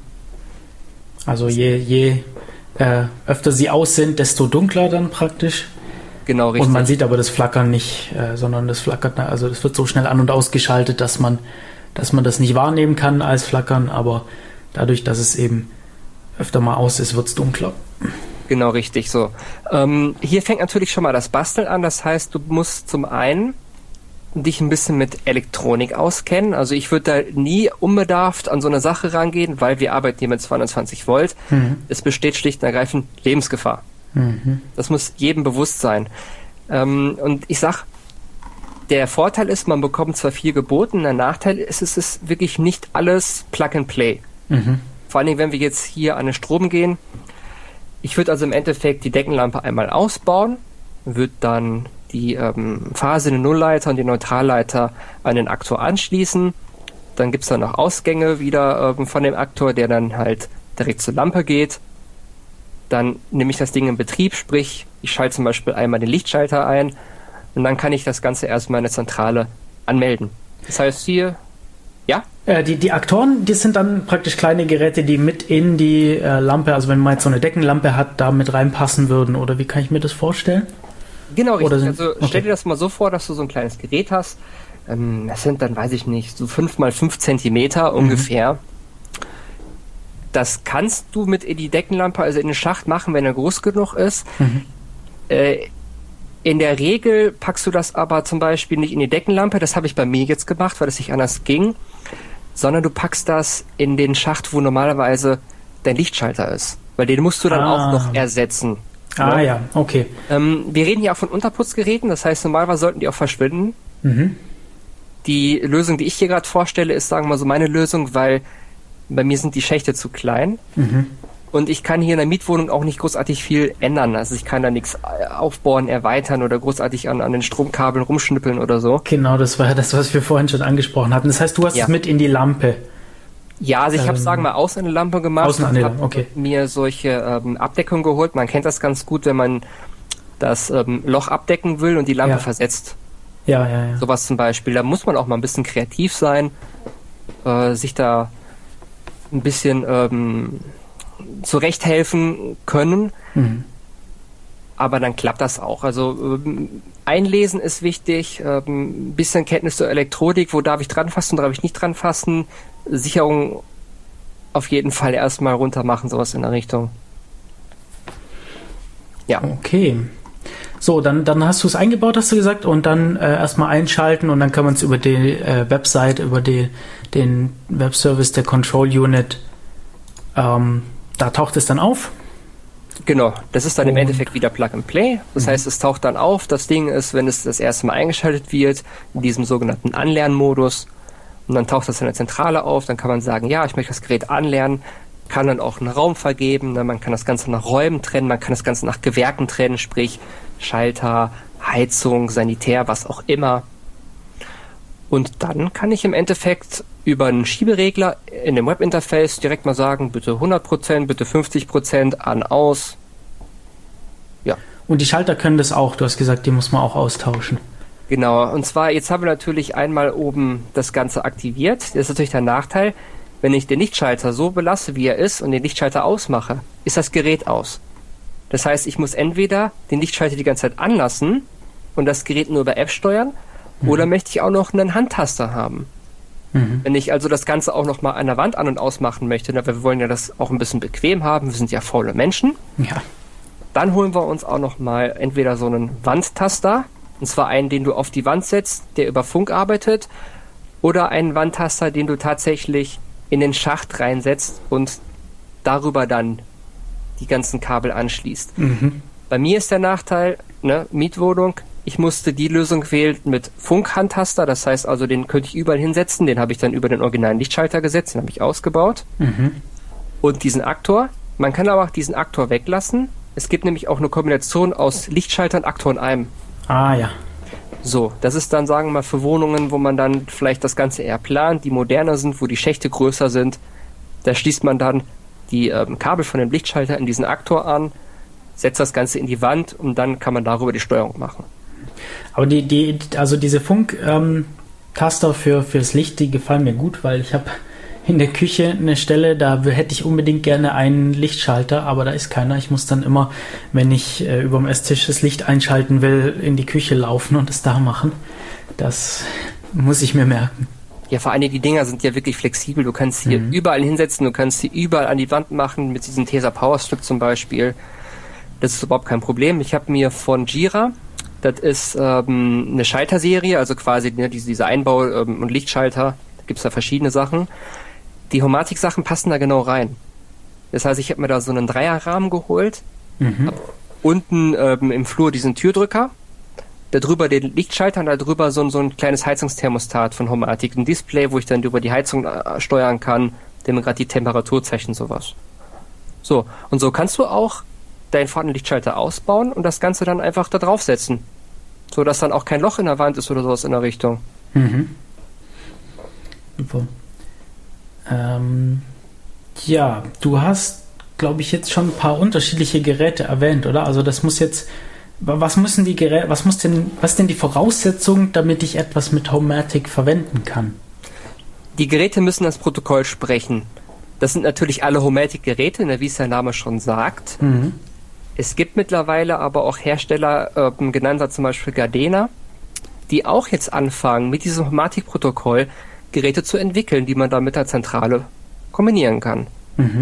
Speaker 1: Also je, je äh, öfter sie aus sind, desto dunkler dann praktisch.
Speaker 2: Genau, richtig.
Speaker 1: Und man sieht aber das Flackern nicht, äh, sondern das flackert, also das wird so schnell an- und ausgeschaltet, dass man, dass man das nicht wahrnehmen kann als Flackern, aber dadurch, dass es eben öfter mal aus ist, wird es dunkler.
Speaker 2: Genau, richtig so. Ähm, hier fängt natürlich schon mal das Basteln an, das heißt, du musst zum einen dich ein bisschen mit Elektronik auskennen. Also ich würde da nie unbedarft an so eine Sache rangehen, weil wir arbeiten hier mit zweihundertzwanzig Volt. Mhm. Es besteht schlicht und ergreifend Lebensgefahr. Mhm. Das muss jedem bewusst sein. Ähm, und ich sag, der Vorteil ist, man bekommt zwar viel geboten, der Nachteil ist, es ist wirklich nicht alles Plug and Play. Mhm. Vor allen Dingen, wenn wir jetzt hier an den Strom gehen. Ich würde also im Endeffekt die Deckenlampe einmal ausbauen, würde dann die ähm, Phase, den Nullleiter und den Neutralleiter an den Aktor anschließen. Dann gibt es dann noch Ausgänge wieder ähm, von dem Aktor, der dann halt direkt zur Lampe geht. Dann nehme ich das Ding in Betrieb, sprich, ich schalte zum Beispiel einmal den Lichtschalter ein und dann kann ich das Ganze erstmal in der Zentrale anmelden. Das heißt hier, ja?
Speaker 1: Äh, die, die Aktoren, die sind dann praktisch kleine Geräte, die mit in die äh, Lampe, also wenn man jetzt so eine Deckenlampe hat, da mit reinpassen würden, oder wie kann ich mir das vorstellen?
Speaker 2: Genau, richtig. Sind, also okay. Stell dir das mal so vor, dass du so ein kleines Gerät hast. Ähm, das sind dann, weiß ich nicht, so fünf mal fünf Zentimeter ungefähr. Mhm. Das kannst du mit in die Deckenlampe, also in den Schacht machen, wenn er groß genug ist. Mhm. Äh, in der Regel packst du das aber zum Beispiel nicht in die Deckenlampe, das habe ich bei mir jetzt gemacht, weil es nicht anders ging, sondern du packst das in den Schacht, wo normalerweise dein Lichtschalter ist. Weil den musst du dann ah. auch noch ersetzen.
Speaker 1: Ah ne? Ja, okay.
Speaker 2: Ähm, wir reden hier auch von Unterputzgeräten, das heißt normalerweise sollten die auch verschwinden. Mhm. Die Lösung, die ich hier gerade vorstelle, ist, sagen wir mal so, meine Lösung, weil bei mir sind die Schächte zu klein. Mhm. Und ich kann hier in der Mietwohnung auch nicht großartig viel ändern. Also ich kann da nichts aufbauen, erweitern oder großartig an, an den Stromkabeln rumschnippeln oder so.
Speaker 1: Genau, das war das, was wir vorhin schon angesprochen hatten. Das heißt, du hast ja. es mit in die Lampe.
Speaker 2: Ja, also ich ähm, habe sagen wir mal außen eine Lampe gemacht.
Speaker 1: Außen eine Lampe, okay.
Speaker 2: Mir solche ähm, Abdeckungen geholt. Man kennt das ganz gut, wenn man das ähm, Loch abdecken will und die Lampe
Speaker 1: ja.
Speaker 2: versetzt.
Speaker 1: Ja, ja, ja.
Speaker 2: Sowas zum Beispiel. Da muss man auch mal ein bisschen kreativ sein, äh, sich da ein bisschen ähm, zurechthelfen können. Mhm. Aber dann klappt das auch. Also ähm, einlesen ist wichtig, ähm, ein bisschen Kenntnis zur Elektronik, wo darf ich dran fassen, wo darf ich nicht dran fassen. Sicherung auf jeden Fall erstmal runter machen, sowas in der Richtung.
Speaker 1: Ja. Okay. So, dann, dann hast du es eingebaut, hast du gesagt, und dann äh, erstmal einschalten und dann kann man es über die äh, Website, über die, den Webservice der Control Unit, ähm, da taucht es dann auf.
Speaker 2: Genau, das ist dann und im Endeffekt wieder Plug and Play. Das mhm. heißt, es taucht dann auf. Das Ding ist, wenn es das erste Mal eingeschaltet wird, in diesem sogenannten Anlernmodus, und dann taucht das in der Zentrale auf, dann kann man sagen, ja, ich möchte das Gerät anlernen, kann dann auch einen Raum vergeben, ne? Man kann das Ganze nach Räumen trennen, man kann das Ganze nach Gewerken trennen, sprich Schalter, Heizung, Sanitär, was auch immer. Und dann kann ich im Endeffekt über einen Schieberegler in dem Webinterface direkt mal sagen, bitte hundert Prozent, bitte fünfzig Prozent, an, aus. Ja.
Speaker 1: Und die Schalter können das auch, du hast gesagt, die muss man auch austauschen.
Speaker 2: Genau, und zwar, jetzt haben wir natürlich einmal oben das Ganze aktiviert. Das ist natürlich der Nachteil, wenn ich den Lichtschalter so belasse, wie er ist, und den Lichtschalter ausmache, ist das Gerät aus. Das heißt, ich muss entweder den Lichtschalter die ganze Zeit anlassen und das Gerät nur über App steuern, mhm. oder möchte ich auch noch einen Handtaster haben. Mhm. Wenn ich also das Ganze auch noch mal an der Wand an- und ausmachen möchte, weil wir wollen ja das auch ein bisschen bequem haben, wir sind ja faule Menschen,
Speaker 1: ja.
Speaker 2: Dann holen wir uns auch noch mal entweder so einen Wandtaster, und zwar einen, den du auf die Wand setzt, der über Funk arbeitet, oder einen Wandtaster, den du tatsächlich in den Schacht reinsetzt und darüber dann die ganzen Kabel anschließt. Mhm. Bei mir ist der Nachteil, ne, Mietwohnung, ich musste die Lösung wählen mit Funkhandtaster, das heißt also, den könnte ich überall hinsetzen, den habe ich dann über den originalen Lichtschalter gesetzt, den habe ich ausgebaut. Mhm. Und diesen Aktor, man kann aber auch diesen Aktor weglassen. Es gibt nämlich auch eine Kombination aus Lichtschalter und Aktor in einem.
Speaker 1: Ah, ja.
Speaker 2: So, das ist dann, sagen wir mal, für Wohnungen, wo man dann vielleicht das Ganze eher plant, die moderner sind, wo die Schächte größer sind. Da schließt man dann die ähm, Kabel von dem Lichtschalter in diesen Aktor an, setzt das Ganze in die Wand und dann kann man darüber die Steuerung machen.
Speaker 1: Aber die, die, also diese Funk-Taster ähm, für fürs Licht, die gefallen mir gut, weil ich habe in der Küche eine Stelle, da hätte ich unbedingt gerne einen Lichtschalter, aber da ist keiner. Ich muss dann immer, wenn ich äh, über dem Esstisch das Licht einschalten will, in die Küche laufen und es da machen. Das muss ich mir merken.
Speaker 2: Ja, vor allem die Dinger sind ja wirklich flexibel. Du kannst sie mhm. überall hinsetzen, du kannst sie überall an die Wand machen, mit diesem Tesa Powerstrip zum Beispiel. Das ist überhaupt kein Problem. Ich habe mir von Jira, das ist ähm, eine Schalterserie, also quasi ne, diese, diese Einbau- ähm, und Lichtschalter, da gibt es da verschiedene Sachen. Die Homatic-Sachen passen da genau rein. Das heißt, ich habe mir da so einen Dreierrahmen geholt, mhm. hab unten ähm, im Flur diesen Türdrücker, da drüber den Lichtschalter und da drüber so, so ein kleines Heizungsthermostat von Homatic, ein Display, wo ich dann über die Heizung äh, steuern kann, der mir gerade die Temperatur zeigt und sowas. So, und so kannst du auch deinen vorhandenen Lichtschalter ausbauen und das Ganze dann einfach da draufsetzen, so dass dann auch kein Loch in der Wand ist oder sowas in der Richtung.
Speaker 1: Mhm. Super. Ähm, ja, du hast, glaube ich, jetzt schon ein paar unterschiedliche Geräte erwähnt, oder? Also das muss jetzt, was müssen die Geräte, was muss denn, was denn die Voraussetzung, damit ich etwas mit Homatic verwenden kann?
Speaker 2: Die Geräte müssen das Protokoll sprechen. Das sind natürlich alle Homatic-Geräte, wie es der Name schon sagt. Mhm. Es gibt mittlerweile aber auch Hersteller, äh, genannt hat zum Beispiel Gardena, die auch jetzt anfangen, mit diesem Homatic-Protokoll Geräte zu entwickeln, die man da mit der Zentrale kombinieren kann.
Speaker 1: Mhm.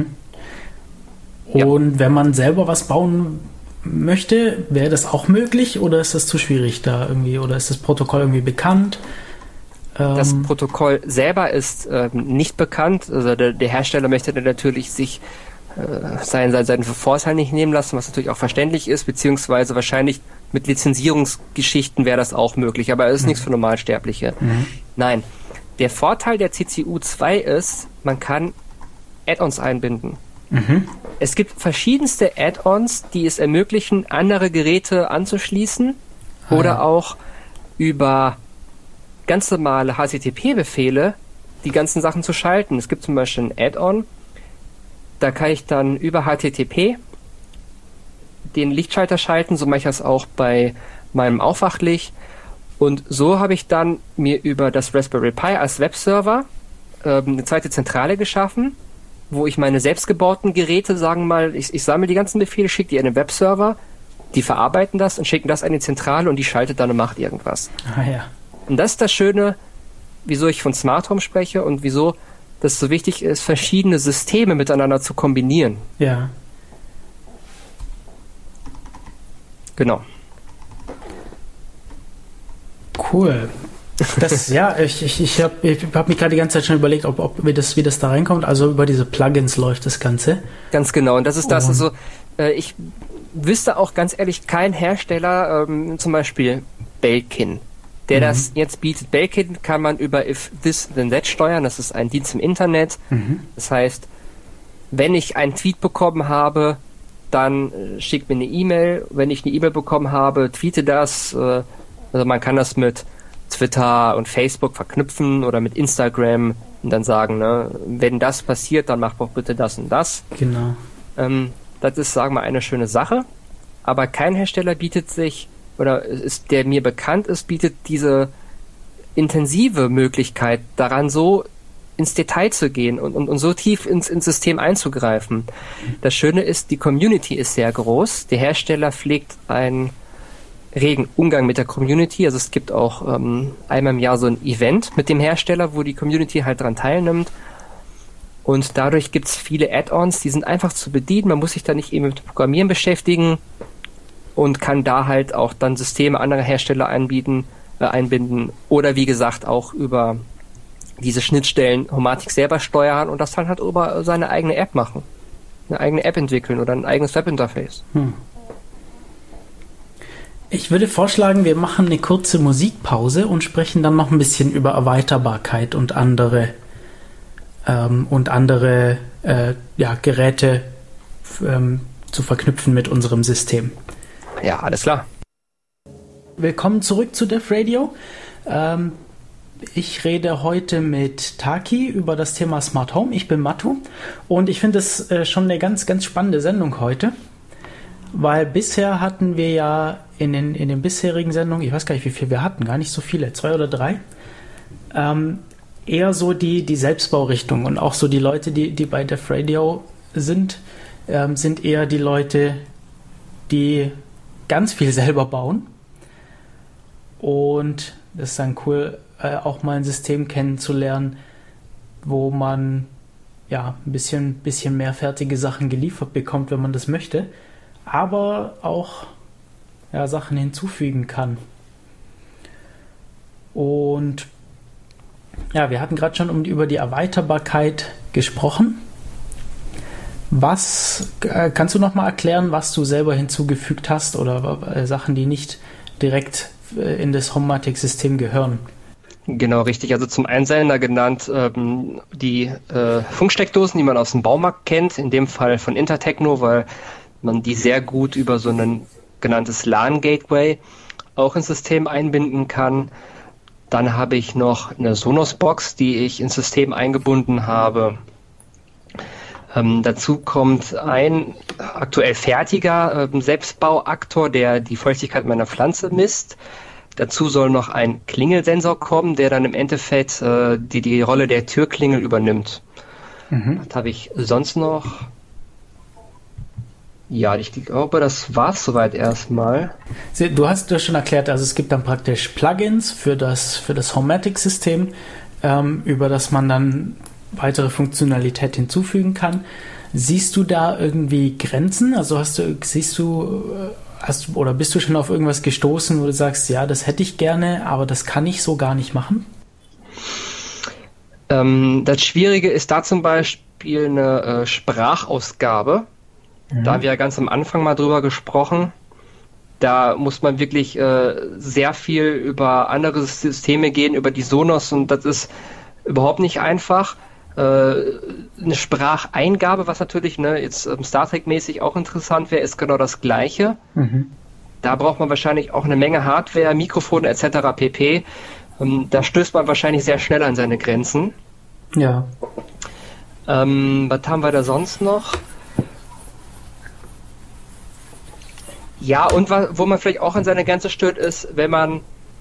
Speaker 1: Und ja. Wenn man selber was bauen möchte, wäre das auch möglich oder ist das zu schwierig da irgendwie? Oder ist das Protokoll irgendwie bekannt?
Speaker 2: Das ähm Protokoll selber ist ähm, nicht bekannt. Also der, der Hersteller möchte dann natürlich sich äh, seinen, seinen Vorteil nicht nehmen lassen, was natürlich auch verständlich ist, beziehungsweise wahrscheinlich mit Lizenzierungsgeschichten wäre das auch möglich, aber es ist mhm. nichts für Normalsterbliche. Mhm. Nein. Der Vorteil der C C U zwei ist, man kann Add-ons einbinden. Mhm. Es gibt verschiedenste Add-ons, die es ermöglichen, andere Geräte anzuschließen ah, oder ja. auch über ganz normale H T T P-Befehle die ganzen Sachen zu schalten. Es gibt zum Beispiel ein Add-on, da kann ich dann über H T T P den Lichtschalter schalten, so mache ich das auch bei meinem Aufwachlicht. Und so habe ich dann mir über das Raspberry Pi als Webserver ähm, eine zweite Zentrale geschaffen, wo ich meine selbstgebauten Geräte, sagen wir mal, ich, ich sammle die ganzen Befehle, schicke die in den Webserver, die verarbeiten das und schicken das an die Zentrale und die schaltet dann und macht irgendwas.
Speaker 1: Ah ja.
Speaker 2: Und das ist das Schöne, wieso ich von Smart Home spreche und wieso das so wichtig ist, verschiedene Systeme miteinander zu kombinieren.
Speaker 1: Ja.
Speaker 2: Genau.
Speaker 1: Cool. Das, ja, ich, ich, ich habe ich hab mich gerade die ganze Zeit schon überlegt, ob, ob wie, das, wie das da reinkommt. Also über diese Plugins läuft das Ganze.
Speaker 2: Ganz genau. Und das ist das. Also äh, ich wüsste auch ganz ehrlich kein Hersteller, ähm, zum Beispiel Belkin, der mhm. das jetzt bietet. Belkin kann man über If This Then That steuern. Das ist ein Dienst im Internet. Mhm. Das heißt, wenn ich einen Tweet bekommen habe, dann äh, schickt mir eine E-Mail. Wenn ich eine E-Mail bekommen habe, tweete das. Äh, Also man kann das mit Twitter und Facebook verknüpfen oder mit Instagram und dann sagen, ne, wenn das passiert, dann mach doch bitte das und das.
Speaker 1: Genau.
Speaker 2: Ähm, das ist, sagen wir, eine schöne Sache. Aber kein Hersteller bietet sich, oder ist, der mir bekannt ist, bietet diese intensive Möglichkeit, daran so ins Detail zu gehen und, und, und so tief ins, ins System einzugreifen. Das Schöne ist, die Community ist sehr groß. Der Hersteller pflegt ein regen Umgang mit der Community. Also es gibt auch ähm, einmal im Jahr so ein Event mit dem Hersteller, wo die Community halt dran teilnimmt. Und dadurch gibt es viele Add-ons, die sind einfach zu bedienen. Man muss sich da nicht eben mit Programmieren beschäftigen und kann da halt auch dann Systeme anderer Hersteller einbieten, äh, einbinden. Oder wie gesagt auch über diese Schnittstellen Homematic selber steuern und das dann halt über seine eigene App machen. Eine eigene App entwickeln oder ein eigenes Webinterface. Hm.
Speaker 1: Ich würde vorschlagen, wir machen eine kurze Musikpause und sprechen dann noch ein bisschen über Erweiterbarkeit und andere ähm, und andere äh, ja, Geräte ähm, zu verknüpfen mit unserem System.
Speaker 2: Ja, alles klar.
Speaker 1: Willkommen zurück zu Dev Radio. Ähm, ich rede heute mit Taki über das Thema Smart Home. Ich bin Matu und ich finde es äh, schon eine ganz, ganz spannende Sendung heute, weil bisher hatten wir ja in den, in den bisherigen Sendungen, ich weiß gar nicht, wie viel wir hatten, gar nicht so viele, zwei oder drei, ähm, eher so die, die Selbstbaurichtung und auch so die Leute, die, die bei Dev Radio sind, ähm, sind eher die Leute, die ganz viel selber bauen. Und das ist dann cool, äh, auch mal ein System kennenzulernen, wo man ja ein bisschen, bisschen mehr fertige Sachen geliefert bekommt, wenn man das möchte, aber auch ja, Sachen hinzufügen kann. Und ja, wir hatten gerade schon um, über die Erweiterbarkeit gesprochen. Was äh, kannst du noch mal erklären, was du selber hinzugefügt hast oder äh, Sachen, die nicht direkt äh, in das Homematic-System gehören?
Speaker 2: Genau, richtig. Also zum Einsender genannt ähm, die äh, Funksteckdosen, die man aus dem Baumarkt kennt, in dem Fall von Intertechno, weil man die sehr gut über so ein genanntes LAN-Gateway auch ins System einbinden kann. Dann habe ich noch eine Sonos-Box, die ich ins System eingebunden habe. Ähm, dazu kommt ein aktuell fertiger ähm, Selbstbauaktor, der die Feuchtigkeit meiner Pflanze misst. Dazu soll noch ein Klingelsensor kommen, der dann im Endeffekt äh, die, die Rolle der Türklingel übernimmt. Mhm. Was habe ich sonst noch? Ja, ich glaube, das war's soweit erstmal.
Speaker 1: Du hast das schon erklärt, also es gibt dann praktisch Plugins für das, für das Homematic-System, ähm, über das man dann weitere Funktionalität hinzufügen kann. Siehst du da irgendwie Grenzen? Also hast du, siehst du, hast oder bist du schon auf irgendwas gestoßen, wo du sagst, ja, das hätte ich gerne, aber das kann ich so gar nicht machen?
Speaker 2: Ähm, das Schwierige ist da zum Beispiel eine äh, Sprachausgabe. Mhm. Da haben wir ja ganz am Anfang mal drüber gesprochen. Da muss man wirklich äh, sehr viel über andere Systeme gehen, über die Sonos, und das ist überhaupt nicht einfach. Äh, eine Spracheingabe, was natürlich ne, jetzt ähm, Star Trek-mäßig auch interessant wäre, ist genau das Gleiche. Mhm. Da braucht man wahrscheinlich auch eine Menge Hardware, Mikrofone et cetera pp. Ähm, da stößt man wahrscheinlich sehr schnell an seine Grenzen.
Speaker 1: Ja.
Speaker 2: Ähm, was haben wir da sonst noch? Ja, und wo man vielleicht auch an seine Grenze stößt, ist, wenn man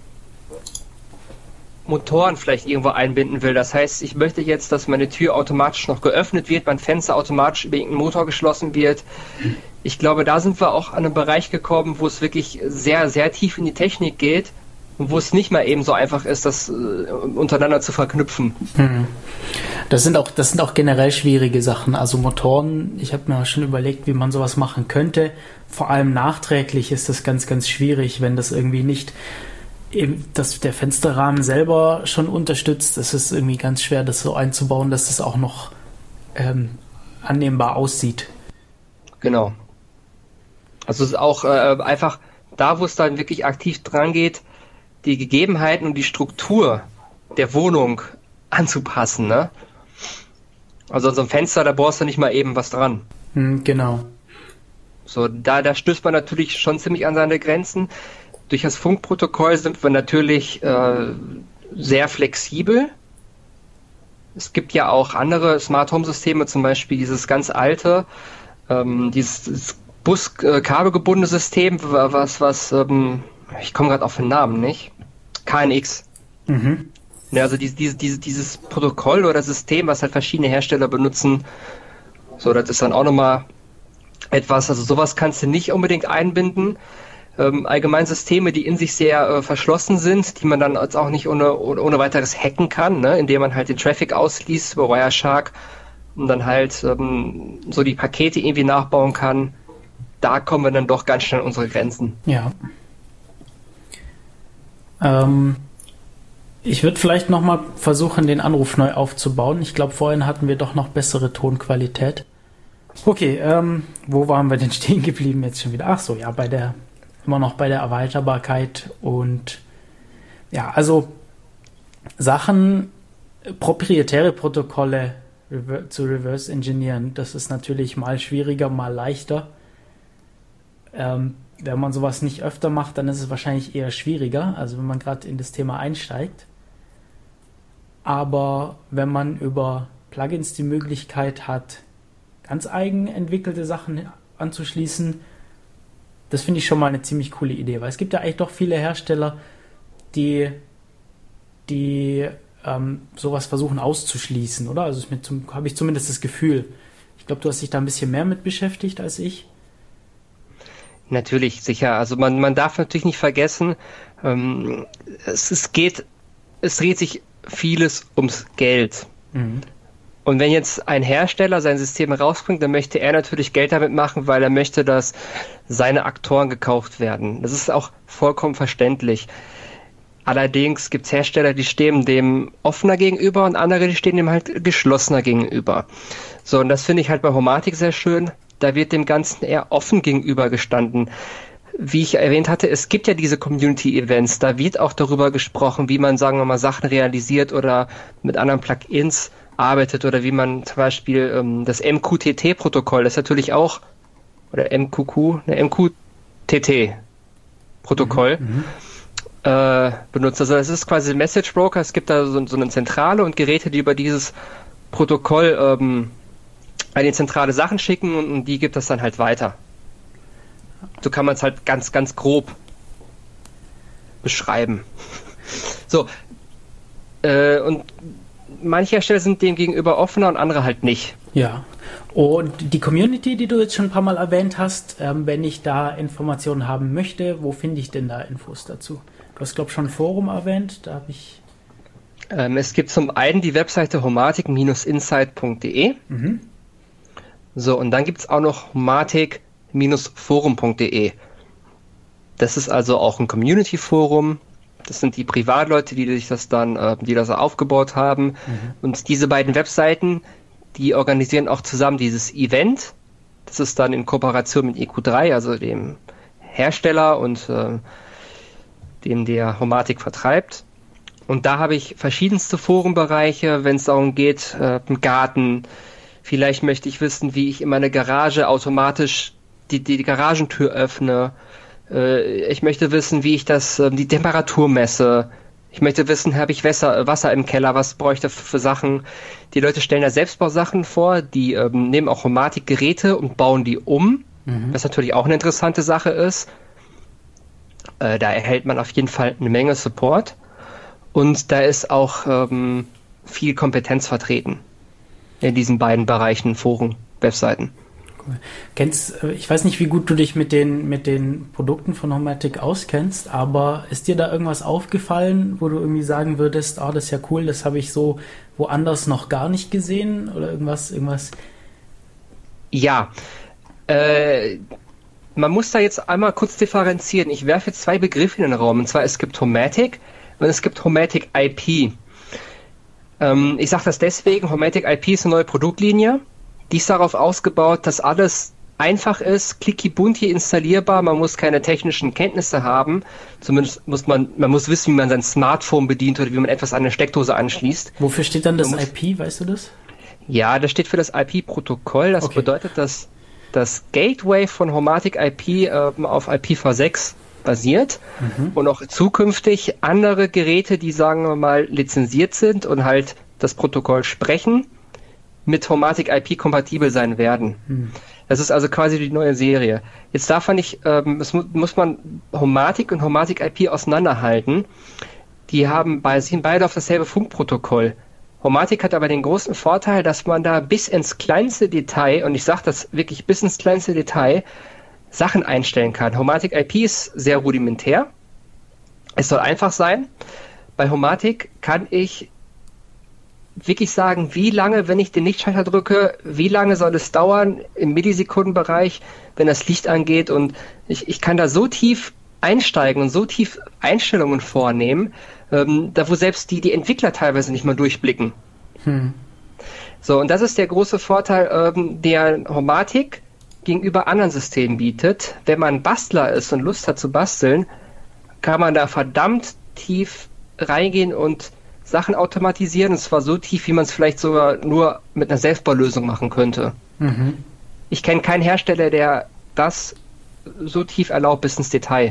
Speaker 2: Motoren vielleicht irgendwo einbinden will. Das heißt, ich möchte jetzt, dass meine Tür automatisch noch geöffnet wird, mein Fenster automatisch über irgendeinen Motor geschlossen wird. Ich glaube, da sind wir auch an einen Bereich gekommen, wo es wirklich sehr, sehr tief in die Technik geht und wo es nicht mal eben so einfach ist, das äh, untereinander zu verknüpfen.
Speaker 1: Hm. Das sind auch, das sind auch generell schwierige Sachen. Also Motoren, ich habe mir schon überlegt, wie man sowas machen könnte. Vor allem nachträglich ist das ganz, ganz schwierig, wenn das irgendwie nicht eben, dass der Fensterrahmen selber schon unterstützt. Es ist irgendwie ganz schwer, das so einzubauen, dass es auch noch ähm, annehmbar aussieht.
Speaker 2: Genau. Also es ist auch äh, einfach da, wo es dann wirklich aktiv dran geht, die Gegebenheiten und die Struktur der Wohnung anzupassen, ne? Also an so einem Fenster, da brauchst du nicht mal eben was dran.
Speaker 1: Hm, genau.
Speaker 2: So, da, da stößt man natürlich schon ziemlich an seine Grenzen. Durch das Funkprotokoll sind wir natürlich äh, sehr flexibel. Es gibt ja auch andere Smart Home Systeme, zum Beispiel dieses ganz alte, ähm, dieses, dieses Bus-kabelgebundene System, was, was, ähm, ich komme gerade auf den Namen nicht, K N X. Mhm. Ja, also diese, diese, diese, dieses Protokoll oder System, was halt verschiedene Hersteller benutzen, so, das ist dann auch nochmal etwas, also sowas kannst du nicht unbedingt einbinden. Ähm, allgemein Systeme, die in sich sehr äh, verschlossen sind, die man dann jetzt auch nicht ohne, ohne, ohne weiteres hacken kann, ne? Indem man halt den Traffic ausliest über Wireshark und dann halt ähm, so die Pakete irgendwie nachbauen kann. Da kommen wir dann doch ganz schnell an unsere Grenzen.
Speaker 1: Ja. Ähm, ich würde vielleicht nochmal versuchen, den Anruf neu aufzubauen. Ich glaube, vorhin hatten wir doch noch bessere Tonqualität. Okay, ähm, wo waren wir denn stehen geblieben jetzt schon wieder? Ach so, ja, bei der, immer noch bei der Erweiterbarkeit und ja, also Sachen, proprietäre Protokolle rever- zu reverse engineeren, das ist natürlich mal schwieriger, mal leichter. Ähm, wenn man sowas nicht öfter macht, dann ist es wahrscheinlich eher schwieriger, also wenn man gerade in das Thema einsteigt. Aber wenn man über Plugins die Möglichkeit hat, ganz eigen entwickelte Sachen anzuschließen, das finde ich schon mal eine ziemlich coole Idee, weil es gibt ja eigentlich doch viele Hersteller, die, die ähm, sowas versuchen auszuschließen, oder? Also habe ich zumindest das Gefühl. Ich glaube, du hast dich da ein bisschen mehr mit beschäftigt als ich.
Speaker 2: Natürlich, sicher. Also man, man darf natürlich nicht vergessen, ähm, es, es geht, es dreht sich vieles ums Geld. Mhm. Und wenn jetzt ein Hersteller sein System rausbringt, dann möchte er natürlich Geld damit machen, weil er möchte, dass seine Aktoren gekauft werden. Das ist auch vollkommen verständlich. Allerdings gibt es Hersteller, die stehen dem offener gegenüber und andere, die stehen dem halt geschlossener gegenüber. So, und das finde ich halt bei Hommatic sehr schön. Da wird dem Ganzen eher offen gegenüber gestanden. Wie ich erwähnt hatte, es gibt ja diese Community-Events, da wird auch darüber gesprochen, wie man, sagen wir mal, Sachen realisiert oder mit anderen Plugins arbeitet oder wie man zum Beispiel ähm, das M Q T T-Protokoll, das natürlich auch, oder M Q Q, ne, M Q T T-Protokoll mhm, äh, benutzt. Also es ist quasi ein Message Broker, es gibt da so, so eine Zentrale und Geräte, die über dieses Protokoll ähm, an die zentrale Sachen schicken und, und die gibt das dann halt weiter. So kann man es halt ganz, ganz grob beschreiben. So, äh, und manche Hersteller sind dem gegenüber offener und andere halt nicht.
Speaker 1: Ja, und die Community, die du jetzt schon ein paar Mal erwähnt hast, ähm, wenn ich da Informationen haben möchte, wo finde ich denn da Infos dazu? Du hast, glaube ich, schon ein Forum erwähnt, da habe ich...
Speaker 2: Ähm, es gibt zum einen die Webseite hommatic Bindestrich insight Punkt de.
Speaker 1: Mhm.
Speaker 2: So, und dann gibt es auch noch hommatic Bindestrich forum Punkt de. Das ist also auch ein Community-Forum. Das sind die Privatleute, die sich das dann, äh, die das aufgebaut haben. Mhm. Und diese beiden Webseiten, die organisieren auch zusammen dieses Event. Das ist dann in Kooperation mit E Q drei, also dem Hersteller und äh, dem der Hommatic vertreibt. Und da habe ich verschiedenste Forenbereiche, wenn es darum geht, äh, im Garten. Vielleicht möchte ich wissen, wie ich in meine Garage automatisch die, die, die Garagentür öffne. Ich möchte wissen, wie ich das, die Temperatur messe. Ich möchte wissen, habe ich Wasser, Wasser im Keller, was bräuchte ich für, für Sachen. Die Leute stellen da Selbstbausachen vor, die ähm, nehmen auch Hommatic-Geräte und bauen die um, mhm. was natürlich auch eine interessante Sache ist. Äh, da erhält man auf jeden Fall eine Menge Support und da ist auch ähm, viel Kompetenz vertreten in diesen beiden Bereichen, Foren, Webseiten.
Speaker 1: Kennst, ich weiß nicht, wie gut du dich mit den, mit den Produkten von Hommatic auskennst, aber ist dir da irgendwas aufgefallen, wo du irgendwie sagen würdest, ah, das ist ja cool, das habe ich so woanders noch gar nicht gesehen oder irgendwas, irgendwas?
Speaker 2: Ja, äh, man muss da jetzt einmal kurz differenzieren. Ich werfe jetzt zwei Begriffe in den Raum, und zwar es gibt Hommatic und es gibt Hommatic I P. Ähm, ich sage das deswegen, Hommatic I P ist eine neue Produktlinie. Die ist darauf ausgebaut, dass alles einfach ist, clicky-bunti installierbar, man muss keine technischen Kenntnisse haben, zumindest muss man, man muss wissen, wie man sein Smartphone bedient oder wie man etwas an eine Steckdose anschließt.
Speaker 1: Wofür steht dann das I P, weißt du das?
Speaker 2: Ja, das steht für das I P-Protokoll, das okay. bedeutet, dass das Gateway von Hommatic I P äh, auf I P v sechs basiert mhm. und auch zukünftig andere Geräte, die, sagen wir mal, lizenziert sind und halt das Protokoll sprechen, mit Hommatic I P kompatibel sein werden. Hm. Das ist also quasi die neue Serie. Jetzt darf man nicht, ähm, es mu- muss man Hommatic und Hommatic I P auseinanderhalten. Die haben bei, sind beide auf dasselbe Funkprotokoll. Hommatic hat aber den großen Vorteil, dass man da bis ins kleinste Detail, und ich sage das wirklich bis ins kleinste Detail, Sachen einstellen kann. Homematic I P ist sehr rudimentär. Es soll einfach sein. Bei Homematic kann ich wirklich sagen, wie lange, wenn ich den Lichtschalter drücke, wie lange soll es dauern im Millisekundenbereich, wenn das Licht angeht, und ich, ich kann da so tief einsteigen und so tief Einstellungen vornehmen, ähm, da wo selbst die, die Entwickler teilweise nicht mal durchblicken. Hm. So, und das ist der große Vorteil, ähm, der Homematic gegenüber anderen Systemen bietet. Wenn man Bastler ist und Lust hat zu basteln, kann man da verdammt tief reingehen und Sachen automatisieren, und zwar so tief, wie man es vielleicht sogar nur mit einer Selbstbaulösung machen könnte. Mhm. Ich kenne keinen Hersteller, der das so tief erlaubt bis ins Detail.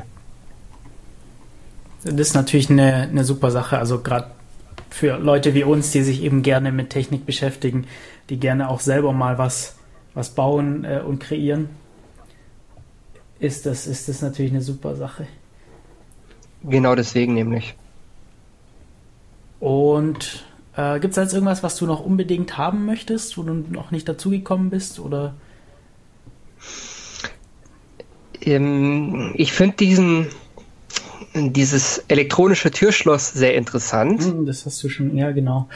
Speaker 1: Das ist natürlich eine, eine super Sache, also gerade für Leute wie uns, die sich eben gerne mit Technik beschäftigen, die gerne auch selber mal was, was bauen äh, und kreieren, ist das, ist das natürlich eine super Sache.
Speaker 2: Genau deswegen nämlich.
Speaker 1: Und äh, gibt es jetzt irgendwas, was du noch unbedingt haben möchtest, wo du noch nicht dazugekommen bist? Oder?
Speaker 2: Ähm, ich finde diesen dieses elektronische Türschloss sehr interessant.
Speaker 1: Das hast du schon, ja genau.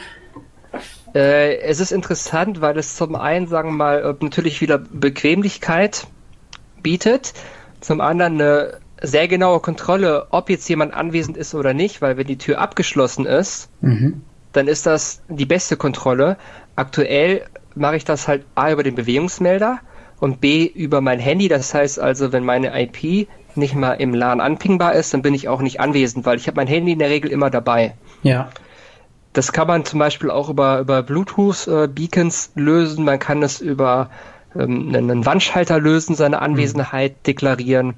Speaker 2: Äh, es ist interessant, weil es zum einen, sagen wir mal, natürlich wieder Bequemlichkeit bietet, zum anderen eine sehr genaue Kontrolle, ob jetzt jemand anwesend ist oder nicht, weil wenn die Tür abgeschlossen ist, mhm. dann ist das die beste Kontrolle. Aktuell mache ich das halt A über den Bewegungsmelder und B über mein Handy. Das heißt also, wenn meine I P nicht mal im LAN anpingbar ist, dann bin ich auch nicht anwesend, weil ich habe mein Handy in der Regel immer dabei.
Speaker 1: Ja.
Speaker 2: Das kann man zum Beispiel auch über, über Bluetooth-Beacons äh, lösen. Man kann es über ähm, einen Wandschalter lösen, seine Anwesenheit mhm. deklarieren.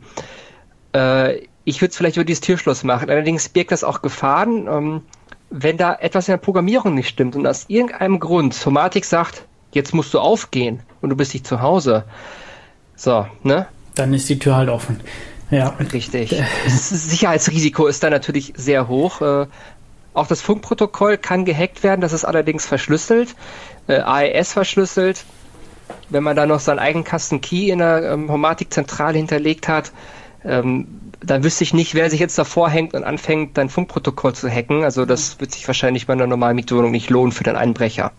Speaker 2: Ich würde es vielleicht über dieses Türschloss machen. Allerdings birgt das auch Gefahren, ähm, wenn da etwas in der Programmierung nicht stimmt und aus irgendeinem Grund Homematic sagt, jetzt musst du aufgehen und du bist nicht zu Hause. So, ne?
Speaker 1: Dann ist die Tür halt offen. Ja.
Speaker 2: Richtig. Das Sicherheitsrisiko ist da natürlich sehr hoch. Äh, auch das Funkprotokoll kann gehackt werden, das ist allerdings verschlüsselt, äh, A E S verschlüsselt. Wenn man da noch seinen eigenen Custom Key in der ähm, Homematic-Zentrale hinterlegt hat, Ähm, dann wüsste ich nicht, wer sich jetzt davor hängt und anfängt, dein Funkprotokoll zu hacken. Also das wird sich wahrscheinlich bei einer normalen Mietwohnung nicht lohnen für den Einbrecher.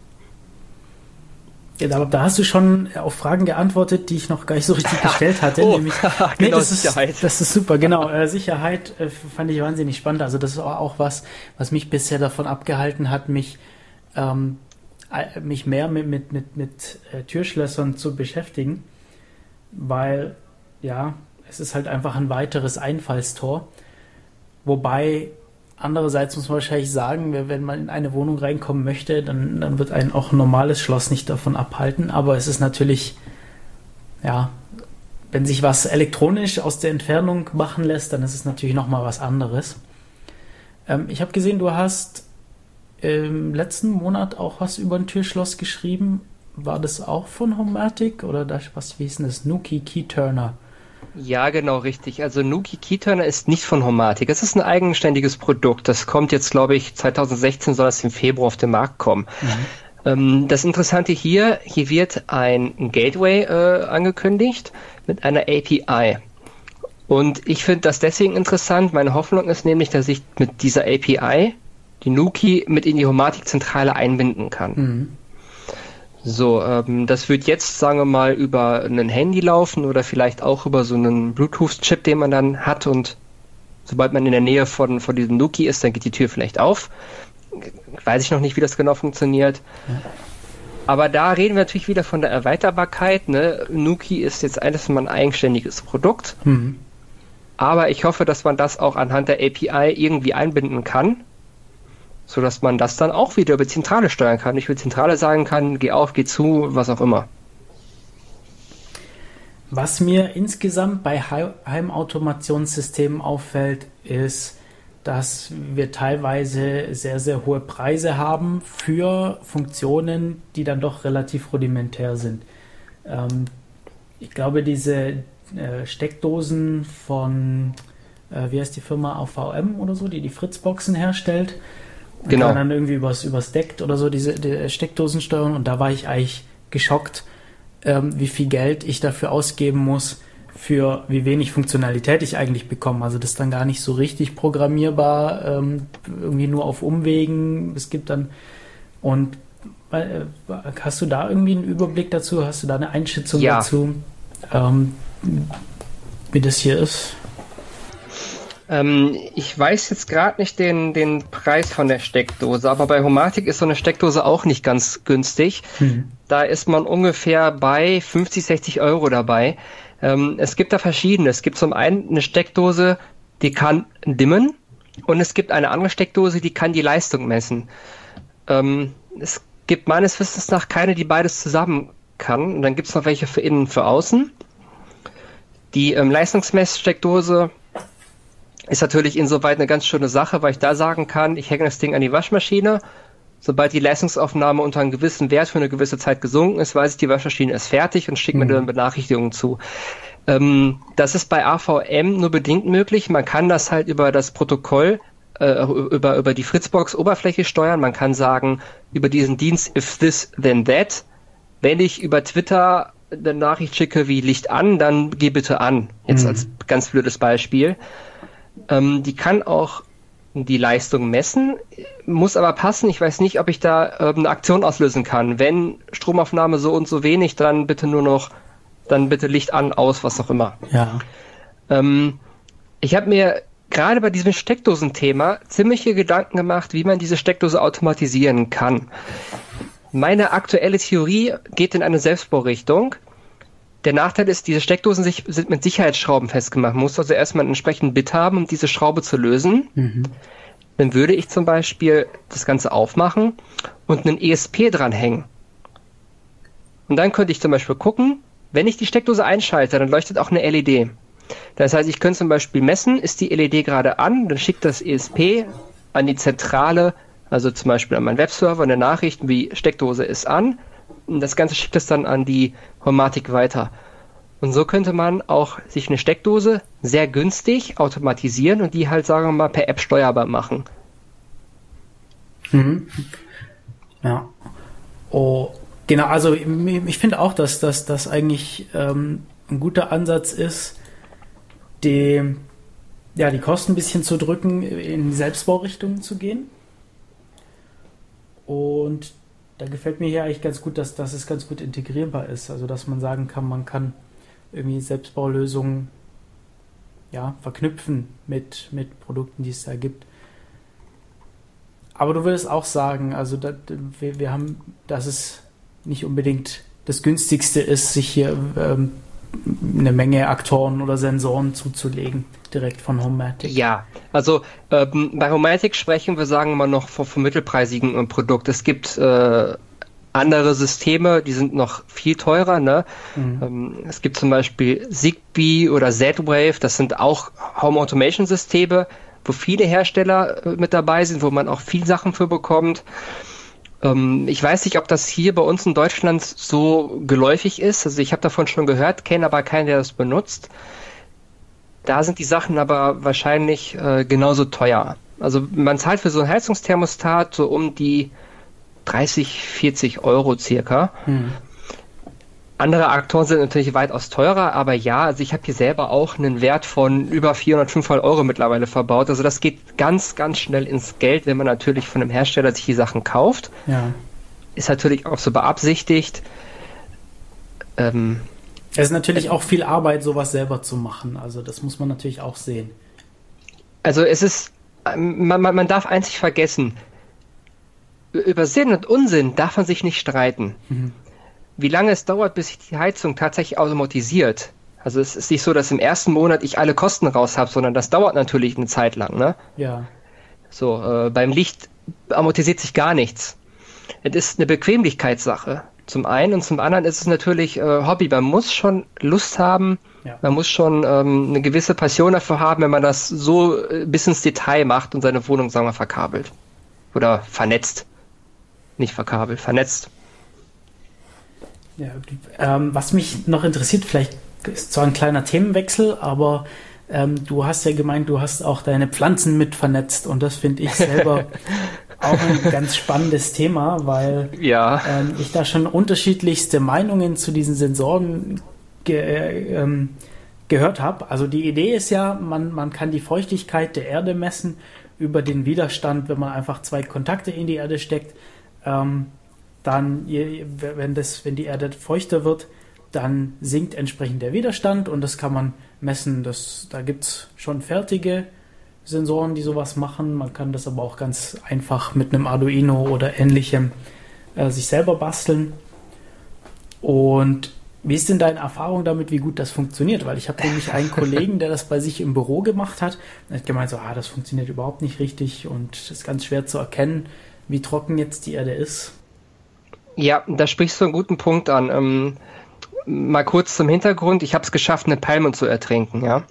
Speaker 1: Ja, da, da hast du schon auf Fragen geantwortet, die ich noch gar nicht so richtig gestellt hatte.
Speaker 2: Oh,
Speaker 1: nämlich,
Speaker 2: nee, genau, das Sicherheit.
Speaker 1: Ist, das ist super, genau. Äh, Sicherheit äh, fand ich wahnsinnig spannend. Also das ist auch was, was mich bisher davon abgehalten hat, mich, ähm, mich mehr mit, mit, mit, mit äh, Türschlössern zu beschäftigen. Weil, ja... es ist halt einfach ein weiteres Einfallstor. Wobei, andererseits muss man wahrscheinlich sagen, wenn man in eine Wohnung reinkommen möchte, dann, dann wird einen auch ein normales Schloss nicht davon abhalten. Aber es ist natürlich, ja, wenn sich was elektronisch aus der Entfernung machen lässt, dann ist es natürlich nochmal was anderes. Ähm, ich habe gesehen, du hast im letzten Monat auch was über ein Türschloss geschrieben. War das auch von Homematic oder das, was, wie hieß denn das? Nuki Keyturner.
Speaker 2: Ja, genau, richtig. Also Nuki Keyturner ist nicht von Homematic. Es ist ein eigenständiges Produkt. Das kommt jetzt, glaube ich, zwanzig sechzehn soll es im Februar auf den Markt kommen. Mhm. Ähm, das Interessante hier, hier wird ein Gateway äh, angekündigt mit einer A P I. Und ich finde das deswegen interessant. Meine Hoffnung ist nämlich, dass ich mit dieser A P I die Nuki mit in die Homematic-Zentrale einbinden kann. Mhm. So, ähm, das wird jetzt, sagen wir mal, über ein Handy laufen oder vielleicht auch über so einen Bluetooth-Chip, den man dann hat, und sobald man in der Nähe von, von diesem Nuki ist, dann geht die Tür vielleicht auf. Weiß ich noch nicht, wie das genau funktioniert. Ja. Aber da reden wir natürlich wieder von der Erweiterbarkeit. Ne? Nuki ist jetzt eines mal ein eigenständiges Produkt. Mhm. Aber ich hoffe, dass man das auch anhand der A P I irgendwie einbinden kann, sodass man das dann auch wieder über die Zentrale steuern kann. Ich über die Zentrale sagen kann, geh auf, geh zu, was auch immer.
Speaker 1: Was mir insgesamt bei Heimautomationssystemen auffällt, ist, dass wir teilweise sehr, sehr hohe Preise haben für Funktionen, die dann doch relativ rudimentär sind. Ähm, ich glaube, diese äh, Steckdosen von, äh, wie heißt die Firma, A V M oder so, die die Fritzboxen herstellt, man
Speaker 2: genau.
Speaker 1: kann dann irgendwie übers, übers Deckt oder so diese die Steckdosen steuern, und da war ich eigentlich geschockt, ähm, wie viel Geld ich dafür ausgeben muss, für wie wenig Funktionalität ich eigentlich bekomme. Also das ist dann gar nicht so richtig programmierbar, ähm, irgendwie nur auf Umwegen. Es gibt dann, und äh, hast du da irgendwie einen Überblick dazu? Hast du da eine Einschätzung
Speaker 2: ja.
Speaker 1: dazu, ähm, wie das hier ist?
Speaker 2: Ähm, ich weiß jetzt gerade nicht den, den Preis von der Steckdose, aber bei Homatic ist so eine Steckdose auch nicht ganz günstig. Hm. Da ist man ungefähr bei fünfzig, sechzig Euro dabei. Ähm, es gibt da verschiedene. Es gibt zum einen eine Steckdose, die kann dimmen, und es gibt eine andere Steckdose, die kann die Leistung messen. Ähm, es gibt meines Wissens nach keine, die beides zusammen kann. Und dann gibt es noch welche für innen und für außen. Die ähm, Leistungsmesssteckdose ist natürlich insoweit eine ganz schöne Sache, weil ich da sagen kann, ich hänge das Ding an die Waschmaschine. Sobald die Leistungsaufnahme unter einem gewissen Wert für eine gewisse Zeit gesunken ist, weiß ich, die Waschmaschine ist fertig und schickt mhm. mir dann Benachrichtigungen zu. Ähm, das ist bei A V M nur bedingt möglich. Man kann das halt über das Protokoll, äh, über, über die Fritzbox-Oberfläche steuern. Man kann sagen, über diesen Dienst, if this, then that. Wenn ich über Twitter eine Nachricht schicke wie Licht an, dann geh bitte an. Jetzt mhm. als ganz blödes Beispiel. Ähm, die kann auch die Leistung messen, muss aber passen. Ich weiß nicht, ob ich da äh, eine Aktion auslösen kann. Wenn Stromaufnahme so und so wenig, dann bitte nur noch, dann bitte Licht an, aus, was auch immer.
Speaker 1: Ja.
Speaker 2: Ähm, ich habe mir gerade bei diesem Steckdosenthema ziemliche Gedanken gemacht, wie man diese Steckdose automatisieren kann. Meine aktuelle Theorie geht in eine Selbstbaurichtung. Der Nachteil ist, diese Steckdosen sich, sind mit Sicherheitsschrauben festgemacht. Man muss also erstmal einen entsprechenden Bit haben, um diese Schraube zu lösen. Mhm. Dann würde ich zum Beispiel das Ganze aufmachen und einen E S P dranhängen. Und dann könnte ich zum Beispiel gucken, wenn ich die Steckdose einschalte, dann leuchtet auch eine L E D. Das heißt, ich könnte zum Beispiel messen, ist die L E D gerade an, dann schickt das E S P an die Zentrale, also zum Beispiel an meinen Webserver, eine Nachricht, wie Steckdose ist an. Und das Ganze schickt es dann an die Homatic weiter. Und so könnte man auch sich eine Steckdose sehr günstig automatisieren und die halt, sagen wir mal, per App steuerbar machen.
Speaker 1: Mhm. Ja. Oh, genau, also ich finde auch, dass das dass eigentlich ähm, ein guter Ansatz ist, die, ja, die Kosten ein bisschen zu drücken, in die Selbstbaurichtung zu gehen. Und da gefällt mir hier eigentlich ganz gut, dass, dass es ganz gut integrierbar ist. Also, dass man sagen kann, man kann irgendwie Selbstbaulösungen ja, verknüpfen mit, mit Produkten, die es da gibt. Aber du würdest auch sagen, also da, wir, wir haben, dass es nicht unbedingt das günstigste ist, sich hier ähm, eine Menge Aktoren oder Sensoren zuzulegen, direkt von Homatic.
Speaker 2: Ja, also ähm, bei Homatic sprechen wir, sagen wir mal, noch vom, vom mittelpreisigen äh, Produkt. Es gibt äh, andere Systeme, die sind noch viel teurer. Ne? Mhm. Ähm, es gibt zum Beispiel Zigbee oder Z-Wave, das sind auch Home Automation Systeme, wo viele Hersteller äh, mit dabei sind, wo man auch viel Sachen für bekommt. Ähm, ich weiß nicht, ob das hier bei uns in Deutschland so geläufig ist. Also ich habe davon schon gehört, kenne aber keinen, der das benutzt. Da sind die Sachen aber wahrscheinlich äh, genauso teuer. Also man zahlt für so ein Heizungsthermostat so um die dreißig, vierzig Euro circa. Hm. Andere Aktoren sind natürlich weitaus teurer, aber ja, also ich habe hier selber auch einen Wert von über vierhundert, fünfhundert Euro mittlerweile verbaut. Also das geht ganz, ganz schnell ins Geld, wenn man natürlich von einem Hersteller sich die Sachen kauft.
Speaker 1: Ja.
Speaker 2: Ist natürlich auch so beabsichtigt. Ähm,
Speaker 1: Es ist natürlich auch viel Arbeit, sowas selber zu machen. Also das muss man natürlich auch sehen.
Speaker 2: Also es ist, man, man, man darf eins nicht vergessen, über Sinn und Unsinn darf man sich nicht streiten. Mhm. Wie lange es dauert, bis sich die Heizung tatsächlich automatisiert. Also es ist nicht so, dass im ersten Monat ich alle Kosten raus habe, sondern das dauert natürlich eine Zeit lang. Ne?
Speaker 1: Ja.
Speaker 2: So, äh, beim Licht amortisiert sich gar nichts. Es ist eine Bequemlichkeitssache. Zum einen und zum anderen ist es natürlich äh, Hobby. Man muss schon Lust haben, ja. Man muss schon ähm, eine gewisse Passion dafür haben, wenn man das so äh, bis ins Detail macht und seine Wohnung, sagen wir, verkabelt. Oder vernetzt. Nicht verkabelt, vernetzt.
Speaker 1: Ja, ähm, was mich noch interessiert, vielleicht ist zwar ein kleiner Themenwechsel, aber ähm, du hast ja gemeint, du hast auch deine Pflanzen mit vernetzt und das finde ich selber auch ein ganz spannendes Thema, weil
Speaker 2: ja.
Speaker 1: ähm, ich da schon unterschiedlichste Meinungen zu diesen Sensoren ge- äh, ähm, gehört habe. Also die Idee ist ja, man, man kann die Feuchtigkeit der Erde messen über den Widerstand, wenn man einfach zwei Kontakte in die Erde steckt. Ähm, dann, je, wenn, das, wenn die Erde feuchter wird, dann sinkt entsprechend der Widerstand und das kann man messen. Das, da gibt es schon fertige Sensoren, die sowas machen. Man kann das aber auch ganz einfach mit einem Arduino oder ähnlichem äh, sich selber basteln. Und wie ist denn deine Erfahrung damit, wie gut das funktioniert? Weil ich habe nämlich einen Kollegen, der das bei sich im Büro gemacht hat. Er hat gemeint, so, ah, das funktioniert überhaupt nicht richtig und es ist ganz schwer zu erkennen, wie trocken jetzt die Erde ist.
Speaker 2: Ja, da sprichst du einen guten Punkt an. Ähm, mal kurz zum Hintergrund. Ich habe es geschafft, eine Palme zu ertrinken, ja.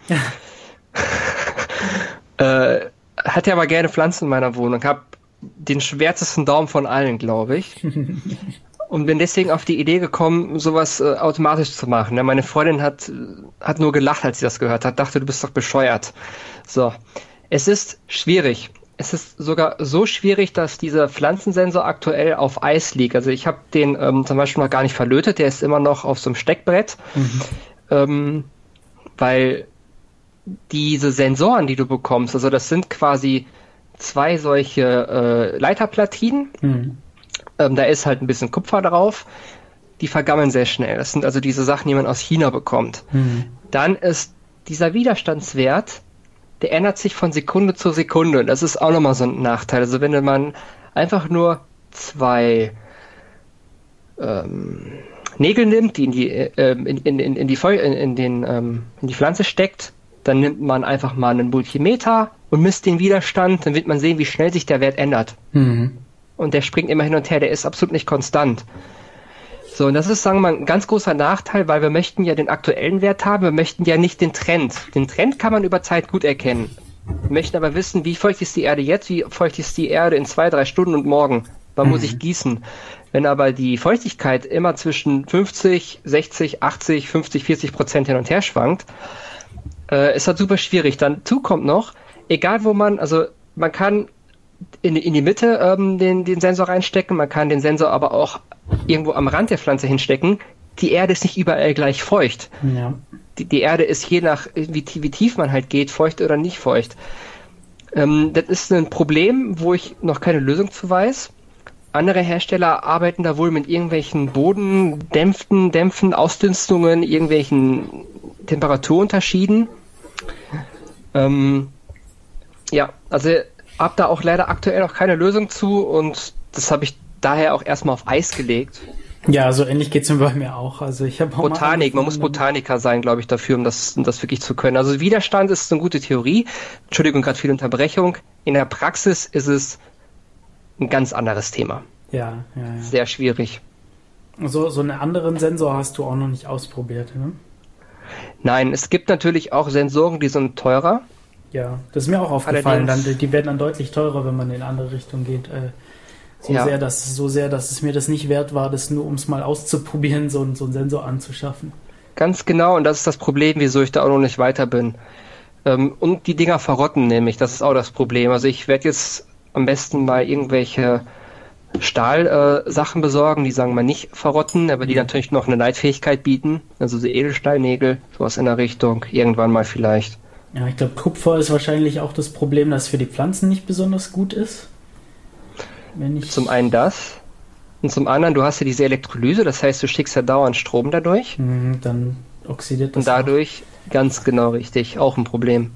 Speaker 2: äh, hatte aber gerne Pflanzen in meiner Wohnung. Habe den schwärzesten Daumen von allen, glaube ich. Und bin deswegen auf die Idee gekommen, sowas äh, automatisch zu machen. Ja, meine Freundin hat, hat nur gelacht, als sie das gehört hat. Dachte, du bist doch bescheuert. So, es ist schwierig. Es ist sogar so schwierig, dass dieser Pflanzensensor aktuell auf Eis liegt. Also ich habe den ähm, zum Beispiel noch gar nicht verlötet. Der ist immer noch auf so einem Steckbrett. Mhm. Ähm, weil diese Sensoren, die du bekommst, also das sind quasi zwei solche äh, Leiterplatinen. Mhm. Ähm, da ist halt ein bisschen Kupfer drauf. Die vergammeln sehr schnell. Das sind also diese Sachen, die man aus China bekommt. Mhm. Dann ist dieser Widerstandswert, der ändert sich von Sekunde zu Sekunde. Das ist auch nochmal so ein Nachteil. Also wenn man einfach nur zwei ähm, Nägel nimmt, die in die, äh, in, in, in, in, die Feu- in, in, den, ähm, in die Pflanze steckt, dann nimmt man einfach mal einen Multimeter und misst den Widerstand, dann wird man sehen, wie schnell sich der Wert ändert. Mhm. Und der springt immer hin und her, der ist absolut nicht konstant. So, und das ist, sagen wir mal, ein ganz großer Nachteil, weil wir möchten ja den aktuellen Wert haben, wir möchten ja nicht den Trend. Den Trend kann man über Zeit gut erkennen. Wir möchten aber wissen, wie feucht ist die Erde jetzt, wie feucht ist die Erde in zwei, drei Stunden und morgen. Wann mhm. muss ich gießen? Wenn aber die Feuchtigkeit immer zwischen fünfzig, sechzig, achtzig, fünfzig, vierzig Prozent hin und her schwankt, äh, ist das super schwierig. Dann dazu kommt noch, egal wo man, also man kann in, in die Mitte ähm, den, den Sensor reinstecken, man kann den Sensor aber auch irgendwo am Rand der Pflanze hinstecken. Die Erde ist nicht überall gleich feucht. Ja. Die, die Erde ist je nach, wie, wie tief man halt geht, feucht oder nicht feucht. Ähm, das ist ein Problem, wo ich noch keine Lösung zu weiß. Andere Hersteller arbeiten da wohl mit irgendwelchen Bodendämpfen, Dämpfen, Ausdünstungen, irgendwelchen Temperaturunterschieden. Ähm, ja, also habe da auch leider aktuell noch keine Lösung zu und das habe ich daher auch erstmal auf Eis gelegt.
Speaker 1: Ja, so ähnlich geht's mir bei mir auch. Also ich habe
Speaker 2: Botanik, man muss Botaniker sein, glaube ich, dafür, um das, um das wirklich zu können. Also Widerstand ist eine gute Theorie. Entschuldigung, gerade viel Unterbrechung. In der Praxis ist es ein ganz anderes Thema.
Speaker 1: Ja, ja, ja.
Speaker 2: Sehr schwierig.
Speaker 1: So, so einen anderen Sensor hast du auch noch nicht ausprobiert, ne?
Speaker 2: Nein, es gibt natürlich auch Sensoren, die sind teurer.
Speaker 1: Ja, das ist mir auch aufgefallen. Dann, die werden dann deutlich teurer, wenn man in eine andere Richtung geht. Äh, so, ja. sehr, dass, so sehr, dass es mir das nicht wert war, das nur um es mal auszuprobieren, so, so einen Sensor anzuschaffen.
Speaker 2: Ganz genau, und das ist das Problem, wieso ich da auch noch nicht weiter bin. Ähm, und die Dinger verrotten nämlich, das ist auch das Problem. Also ich werde jetzt am besten mal irgendwelche Stahlsachen äh, besorgen, die sagen wir mal nicht verrotten, aber die natürlich noch eine Leitfähigkeit bieten. Also so Edelstahlnägel, sowas in der Richtung, irgendwann mal vielleicht.
Speaker 1: Ja, ich glaube, Kupfer ist wahrscheinlich auch das Problem, dass es für die Pflanzen nicht besonders gut ist. Wenn ich
Speaker 2: zum einen das und zum anderen, du hast ja diese Elektrolyse, das heißt, du schickst ja dauernd Strom dadurch.
Speaker 1: Mhm, dann oxidiert das.
Speaker 2: Und dadurch, auch. Ganz genau richtig, auch ein Problem.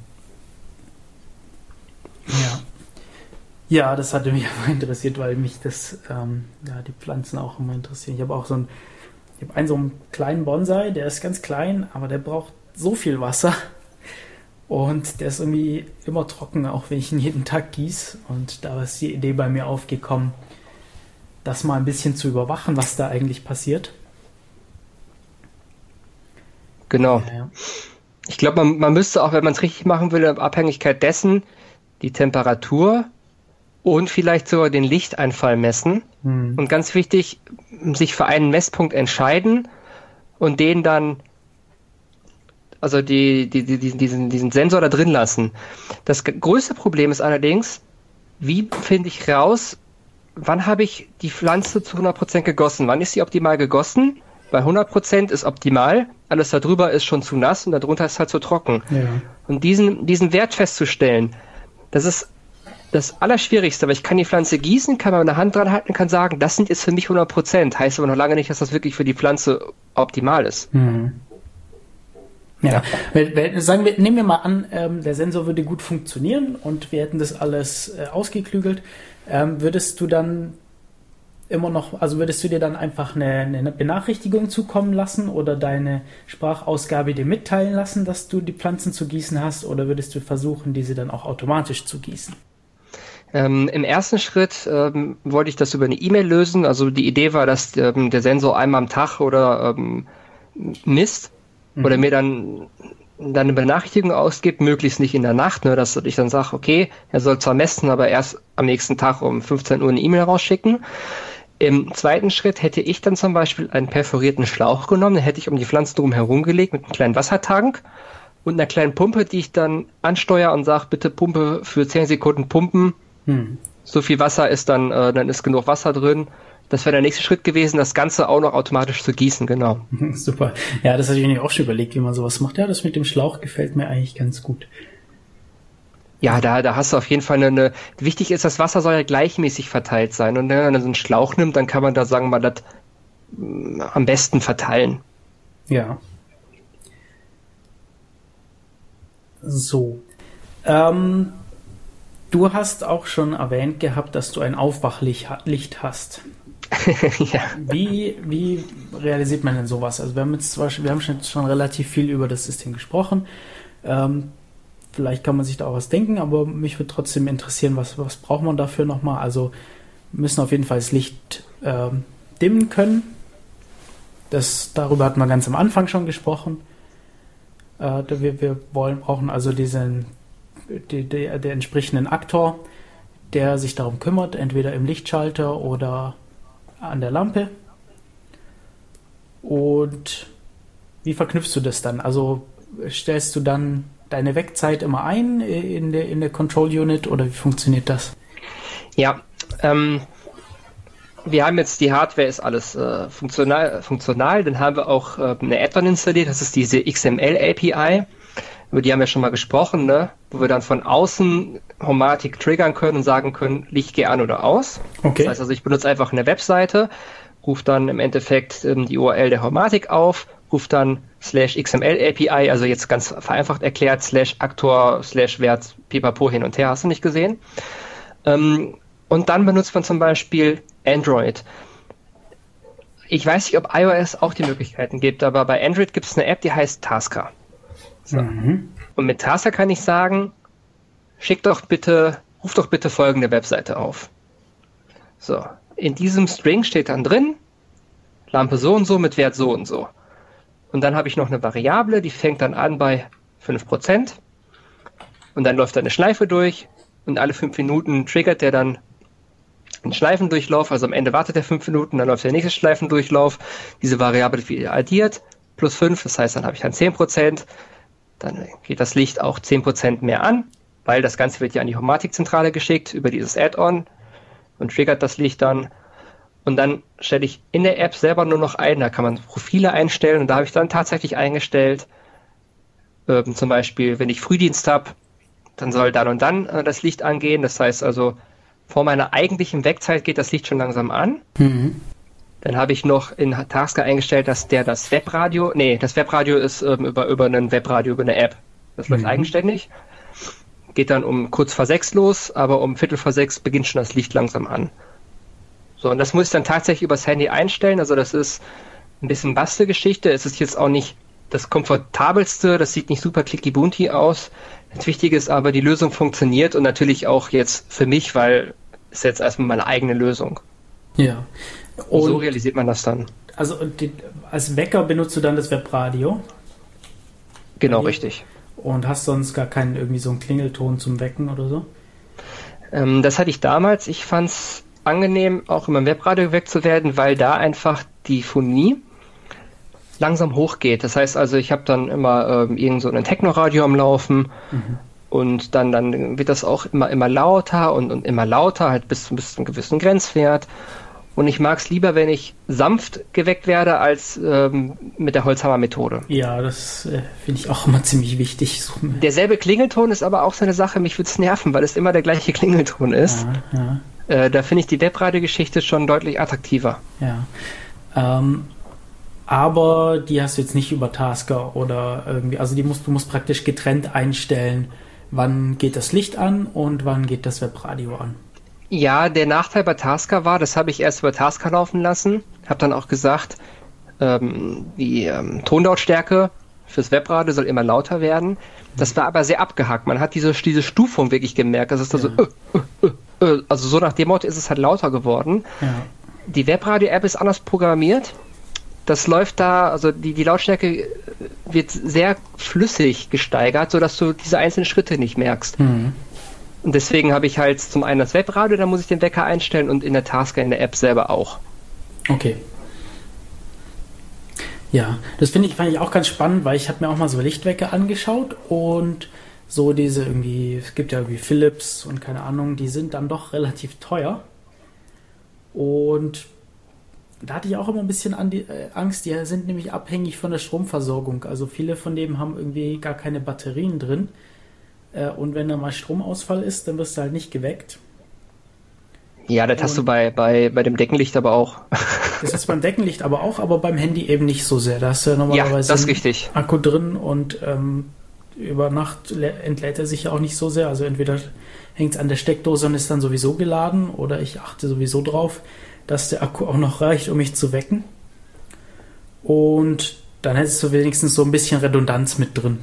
Speaker 1: Ja. Ja, das hatte mich aber interessiert, weil mich das, ähm, ja, die Pflanzen auch immer interessieren. Ich habe auch so einen, ich habe einen so einen kleinen Bonsai, der ist ganz klein, aber der braucht so viel Wasser und der ist irgendwie immer trocken, auch wenn ich ihn jeden Tag gieße. Und da ist die Idee bei mir aufgekommen, das mal ein bisschen zu überwachen, was da eigentlich passiert.
Speaker 2: Genau. Ja, ja. Ich glaube, man, man müsste auch, wenn man es richtig machen will, in Abhängigkeit dessen die Temperatur und vielleicht sogar den Lichteinfall messen. Hm. Und ganz wichtig, sich für einen Messpunkt entscheiden und den dann, also die, die, die, diesen, diesen Sensor da drin lassen. Das größte Problem ist allerdings, wie finde ich raus, wann habe ich die Pflanze zu hundert Prozent gegossen? Wann ist sie optimal gegossen? Bei hundert Prozent ist optimal, alles darüber ist schon zu nass und darunter ist halt zu trocken.
Speaker 1: Ja.
Speaker 2: Und diesen, diesen Wert festzustellen, das ist das Allerschwierigste, weil ich kann die Pflanze gießen, kann meine Hand dran halten, kann sagen, das sind jetzt für mich hundert Prozent, heißt aber noch lange nicht, dass das wirklich für die Pflanze optimal ist.
Speaker 1: Mhm. Ja, ja. Sagen wir, nehmen wir mal an, ähm, der Sensor würde gut funktionieren und wir hätten das alles äh, ausgeklügelt. Ähm, würdest du dann immer noch, also würdest du dir dann einfach eine, eine Benachrichtigung zukommen lassen oder deine Sprachausgabe dir mitteilen lassen, dass du die Pflanzen zu gießen hast, oder würdest du versuchen, diese dann auch automatisch zu gießen?
Speaker 2: Ähm, Im ersten Schritt ähm, wollte ich das über eine E-Mail lösen. Also die Idee war, dass ähm, der Sensor einmal am Tag oder ähm, misst mhm. oder mir dann, dann eine Benachrichtigung ausgibt, möglichst nicht in der Nacht, ne, dass ich dann sage, okay, er soll zwar messen, aber erst am nächsten Tag um fünfzehn Uhr eine E-Mail rausschicken. Im zweiten Schritt hätte ich dann zum Beispiel einen perforierten Schlauch genommen, den hätte ich um die Pflanzen drum herum gelegt mit einem kleinen Wassertank und einer kleinen Pumpe, die ich dann ansteuere und sage, bitte Pumpe für zehn Sekunden pumpen. Hm. So viel Wasser ist dann, äh, dann ist genug Wasser drin. Das wäre der nächste Schritt gewesen, das Ganze auch noch automatisch zu gießen, genau.
Speaker 1: Super. Ja, das hatte ich mir auch schon überlegt, wie man sowas macht. Ja, das mit dem Schlauch gefällt mir eigentlich ganz gut.
Speaker 2: Ja, da, da hast du auf jeden Fall eine, eine, wichtig ist, das Wasser soll ja gleichmäßig verteilt sein. Und wenn man so einen Schlauch nimmt, dann kann man da, sagen wir mal, das mh, am besten verteilen.
Speaker 1: Ja. So. Ähm, du hast auch schon erwähnt gehabt, dass du ein Aufwachlicht hast.
Speaker 2: Ja.
Speaker 1: Wie, wie realisiert man denn sowas? Also wir haben jetzt zwar, wir haben schon, schon relativ viel über das System gesprochen. Ähm, Vielleicht kann man sich da auch was denken, aber mich würde trotzdem interessieren, was, was braucht man dafür nochmal? Also wir müssen auf jeden Fall das Licht äh, dimmen können. Das, darüber hatten wir ganz am Anfang schon gesprochen. Äh, wir, wir wollen, brauchen also diesen, die, die, den entsprechenden Aktor, der sich darum kümmert, entweder im Lichtschalter oder an der Lampe. Und wie verknüpfst du das dann? Also stellst du dann deine Wegzeit immer ein in der, in der Control Unit oder wie funktioniert das?
Speaker 2: Ja, ähm, wir haben jetzt die Hardware, ist alles äh, funktional, funktional, dann haben wir auch äh, eine Add-on installiert, das ist diese X M L A P I, über die haben wir schon mal gesprochen, ne? Wo wir dann von außen Homatic triggern können und sagen können, Licht geh an oder aus.
Speaker 1: Okay.
Speaker 2: Das heißt also, ich benutze einfach eine Webseite, rufe dann im Endeffekt ähm, die U R L der Homatic auf, ruft dann slash X M L A P I, also jetzt ganz vereinfacht erklärt, slash Aktor, slash Wert, pipapo hin und her, hast du nicht gesehen. Ähm, und dann benutzt man zum Beispiel Android. Ich weiß nicht, ob iOS auch die Möglichkeiten gibt, aber bei Android gibt es eine App, die heißt Tasker. So. Mhm. Und mit Tasker kann ich sagen, schick doch bitte, ruf doch bitte folgende Webseite auf. So, in diesem String steht dann drin, Lampe so und so mit Wert so und so. Und dann habe ich noch eine Variable, die fängt dann an bei fünf Prozent. Und dann läuft da eine Schleife durch. Und alle fünf Minuten triggert der dann einen Schleifendurchlauf. Also am Ende wartet er fünf Minuten, dann läuft der nächste Schleifendurchlauf. Diese Variable wird wieder addiert. Plus fünf, das heißt, dann habe ich dann zehn Prozent. Dann geht das Licht auch zehn Prozent mehr an, weil das Ganze wird ja an die Homatic-Zentrale geschickt über dieses Add-on und triggert das Licht dann. Und dann stelle ich in der App selber nur noch ein, da kann man Profile einstellen und da habe ich dann tatsächlich eingestellt, ähm, zum Beispiel, wenn ich Frühdienst habe, dann soll dann und dann äh, das Licht angehen. Das heißt also, vor meiner eigentlichen Wegzeit geht das Licht schon langsam an. Mhm. Dann habe ich noch in Tasker eingestellt, dass der das Webradio, nee, das Webradio ist ähm, über, über ein Webradio, über eine App. Das läuft mhm. eigenständig. Geht dann um kurz vor sechs los, aber um Viertel vor sechs beginnt schon das Licht langsam an. So, und das muss ich dann tatsächlich übers Handy einstellen. Also das ist ein bisschen Bastelgeschichte. Es ist jetzt auch nicht das komfortabelste. Das sieht nicht super clicky-bunty aus. Das Wichtige ist aber, die Lösung funktioniert und natürlich auch jetzt für mich, weil es jetzt erstmal meine eigene Lösung.
Speaker 1: Ja.
Speaker 2: Und, und so realisiert man das dann.
Speaker 1: Also die, als Wecker benutzt du dann das Webradio?
Speaker 2: Genau, richtig.
Speaker 1: Und hast sonst gar keinen irgendwie so einen Klingelton zum Wecken oder so?
Speaker 2: Ähm, das hatte ich damals. Ich fand es angenehm, auch immer im Webradio geweckt zu werden, weil da einfach die Phonie langsam hochgeht. Das heißt also, ich habe dann immer ähm, irgend so ein Techno-Radio am Laufen mhm. und dann, dann wird das auch immer, immer lauter und, und immer lauter, halt bis, bis zu einem gewissen Grenzwert. Und ich mag es lieber, wenn ich sanft geweckt werde, als ähm, mit der Holzhammer-Methode.
Speaker 1: Ja, das äh, finde ich auch immer ziemlich wichtig. So,
Speaker 2: derselbe Klingelton ist aber auch so eine Sache, mich würde es nerven, weil es immer der gleiche Klingelton ist.
Speaker 1: Ja, ja.
Speaker 2: Äh, da finde ich die Webradio-Geschichte schon deutlich attraktiver.
Speaker 1: Ja. Ähm, aber die hast du jetzt nicht über Tasker oder irgendwie, also die musst du musst praktisch getrennt einstellen, wann geht das Licht an und wann geht das Webradio an.
Speaker 2: Ja, der Nachteil bei Tasker war, das habe ich erst über Tasker laufen lassen, habe dann auch gesagt, ähm, die ähm, Tonlautstärke fürs Webradio soll immer lauter werden. Das war aber sehr abgehackt. Man hat diese, diese Stufung wirklich gemerkt. Das ist da ja. so, äh, äh, äh, also so nach dem Motto ist es halt lauter geworden.
Speaker 1: Ja.
Speaker 2: Die Webradio-App ist anders programmiert. Das läuft da, also die, die Lautstärke wird sehr flüssig gesteigert, sodass du diese einzelnen Schritte nicht merkst.
Speaker 1: Mhm.
Speaker 2: Und deswegen habe ich halt zum einen das Webradio, da muss ich den Wecker einstellen und in der Tasker, in der App selber auch.
Speaker 1: Okay. Ja, das finde ich, fand ich auch ganz spannend, weil ich habe mir auch mal so Lichtwecker angeschaut und so diese irgendwie, es gibt ja irgendwie Philips und keine Ahnung, die sind dann doch relativ teuer. Und da hatte ich auch immer ein bisschen an die, äh, Angst, die sind nämlich abhängig von der Stromversorgung. Also viele von denen haben irgendwie gar keine Batterien drin. Äh, und wenn da mal Stromausfall ist, dann wirst du halt nicht geweckt.
Speaker 2: Ja, das und hast du bei, bei, bei dem Deckenlicht aber auch.
Speaker 1: Das ist beim Deckenlicht aber auch, aber beim Handy eben nicht so sehr. Da hast du ja normalerweise
Speaker 2: ja, das ist richtig.
Speaker 1: einen Akku drin und ähm, über Nacht entlädt er sich ja auch nicht so sehr. Also entweder hängt es an der Steckdose und ist dann sowieso geladen oder ich achte sowieso drauf, dass der Akku auch noch reicht, um mich zu wecken. Und dann hättest du wenigstens so ein bisschen Redundanz mit drin.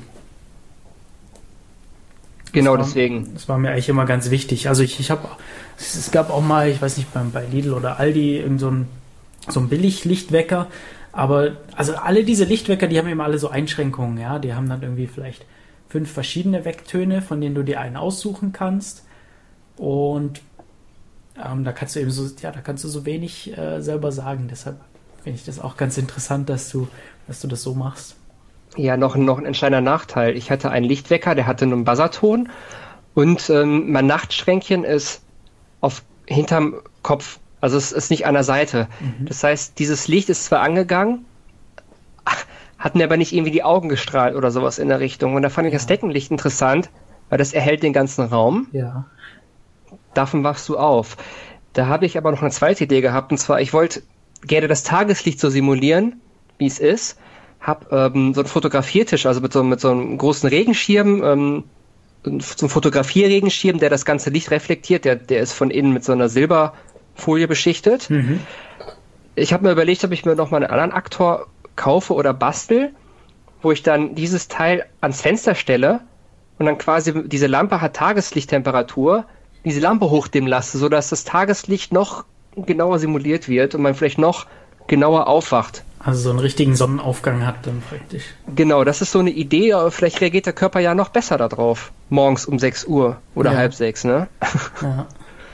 Speaker 2: Genau,
Speaker 1: das war,
Speaker 2: deswegen.
Speaker 1: Das war mir eigentlich immer ganz wichtig. Also ich, ich habe, es gab auch mal, ich weiß nicht, bei, bei Lidl oder Aldi irgend so ein, so ein Billig-Lichtwecker. Aber also alle diese Lichtwecker, die haben immer alle so Einschränkungen. Ja, die haben dann irgendwie vielleicht fünf verschiedene Wecktöne, von denen du dir einen aussuchen kannst. Und ähm, da kannst du eben so, ja, da kannst du so wenig äh, selber sagen. Deshalb finde ich das auch ganz interessant, dass du, dass du das so machst.
Speaker 2: Ja, noch, noch ein entscheidender Nachteil. Ich hatte einen Lichtwecker, der hatte einen Buzzerton und ähm, mein Nachtschränkchen ist auf hinterm Kopf, also es ist nicht an der Seite. Mhm. Das heißt, dieses Licht ist zwar angegangen, hat mir aber nicht irgendwie die Augen gestrahlt oder sowas in der Richtung. Und da fand ich ja. das Deckenlicht interessant, weil das erhält den ganzen Raum.
Speaker 1: Ja.
Speaker 2: Davon wachst du auf. Da habe ich aber noch eine zweite Idee gehabt, und zwar, ich wollte gerne das Tageslicht so simulieren, wie es ist. Hab ähm, so einen Fotografiertisch, also mit so, mit so einem großen Regenschirm, ähm, so einem Fotografierregenschirm, der das ganze Licht reflektiert, der, der ist von innen mit so einer Silberfolie beschichtet. Mhm. Ich habe mir überlegt, ob ich mir noch mal einen anderen Aktor kaufe oder bastel, wo ich dann dieses Teil ans Fenster stelle und dann quasi, diese Lampe hat Tageslichttemperatur, diese Lampe hochdimmen lasse, sodass das Tageslicht noch genauer simuliert wird und man vielleicht noch genauer aufwacht.
Speaker 1: Also so einen richtigen Sonnenaufgang hat dann praktisch.
Speaker 2: Genau, das ist so eine Idee, aber vielleicht reagiert der Körper ja noch besser darauf. Morgens um sechs Uhr oder ja. halb sechs, ne?
Speaker 1: Ja,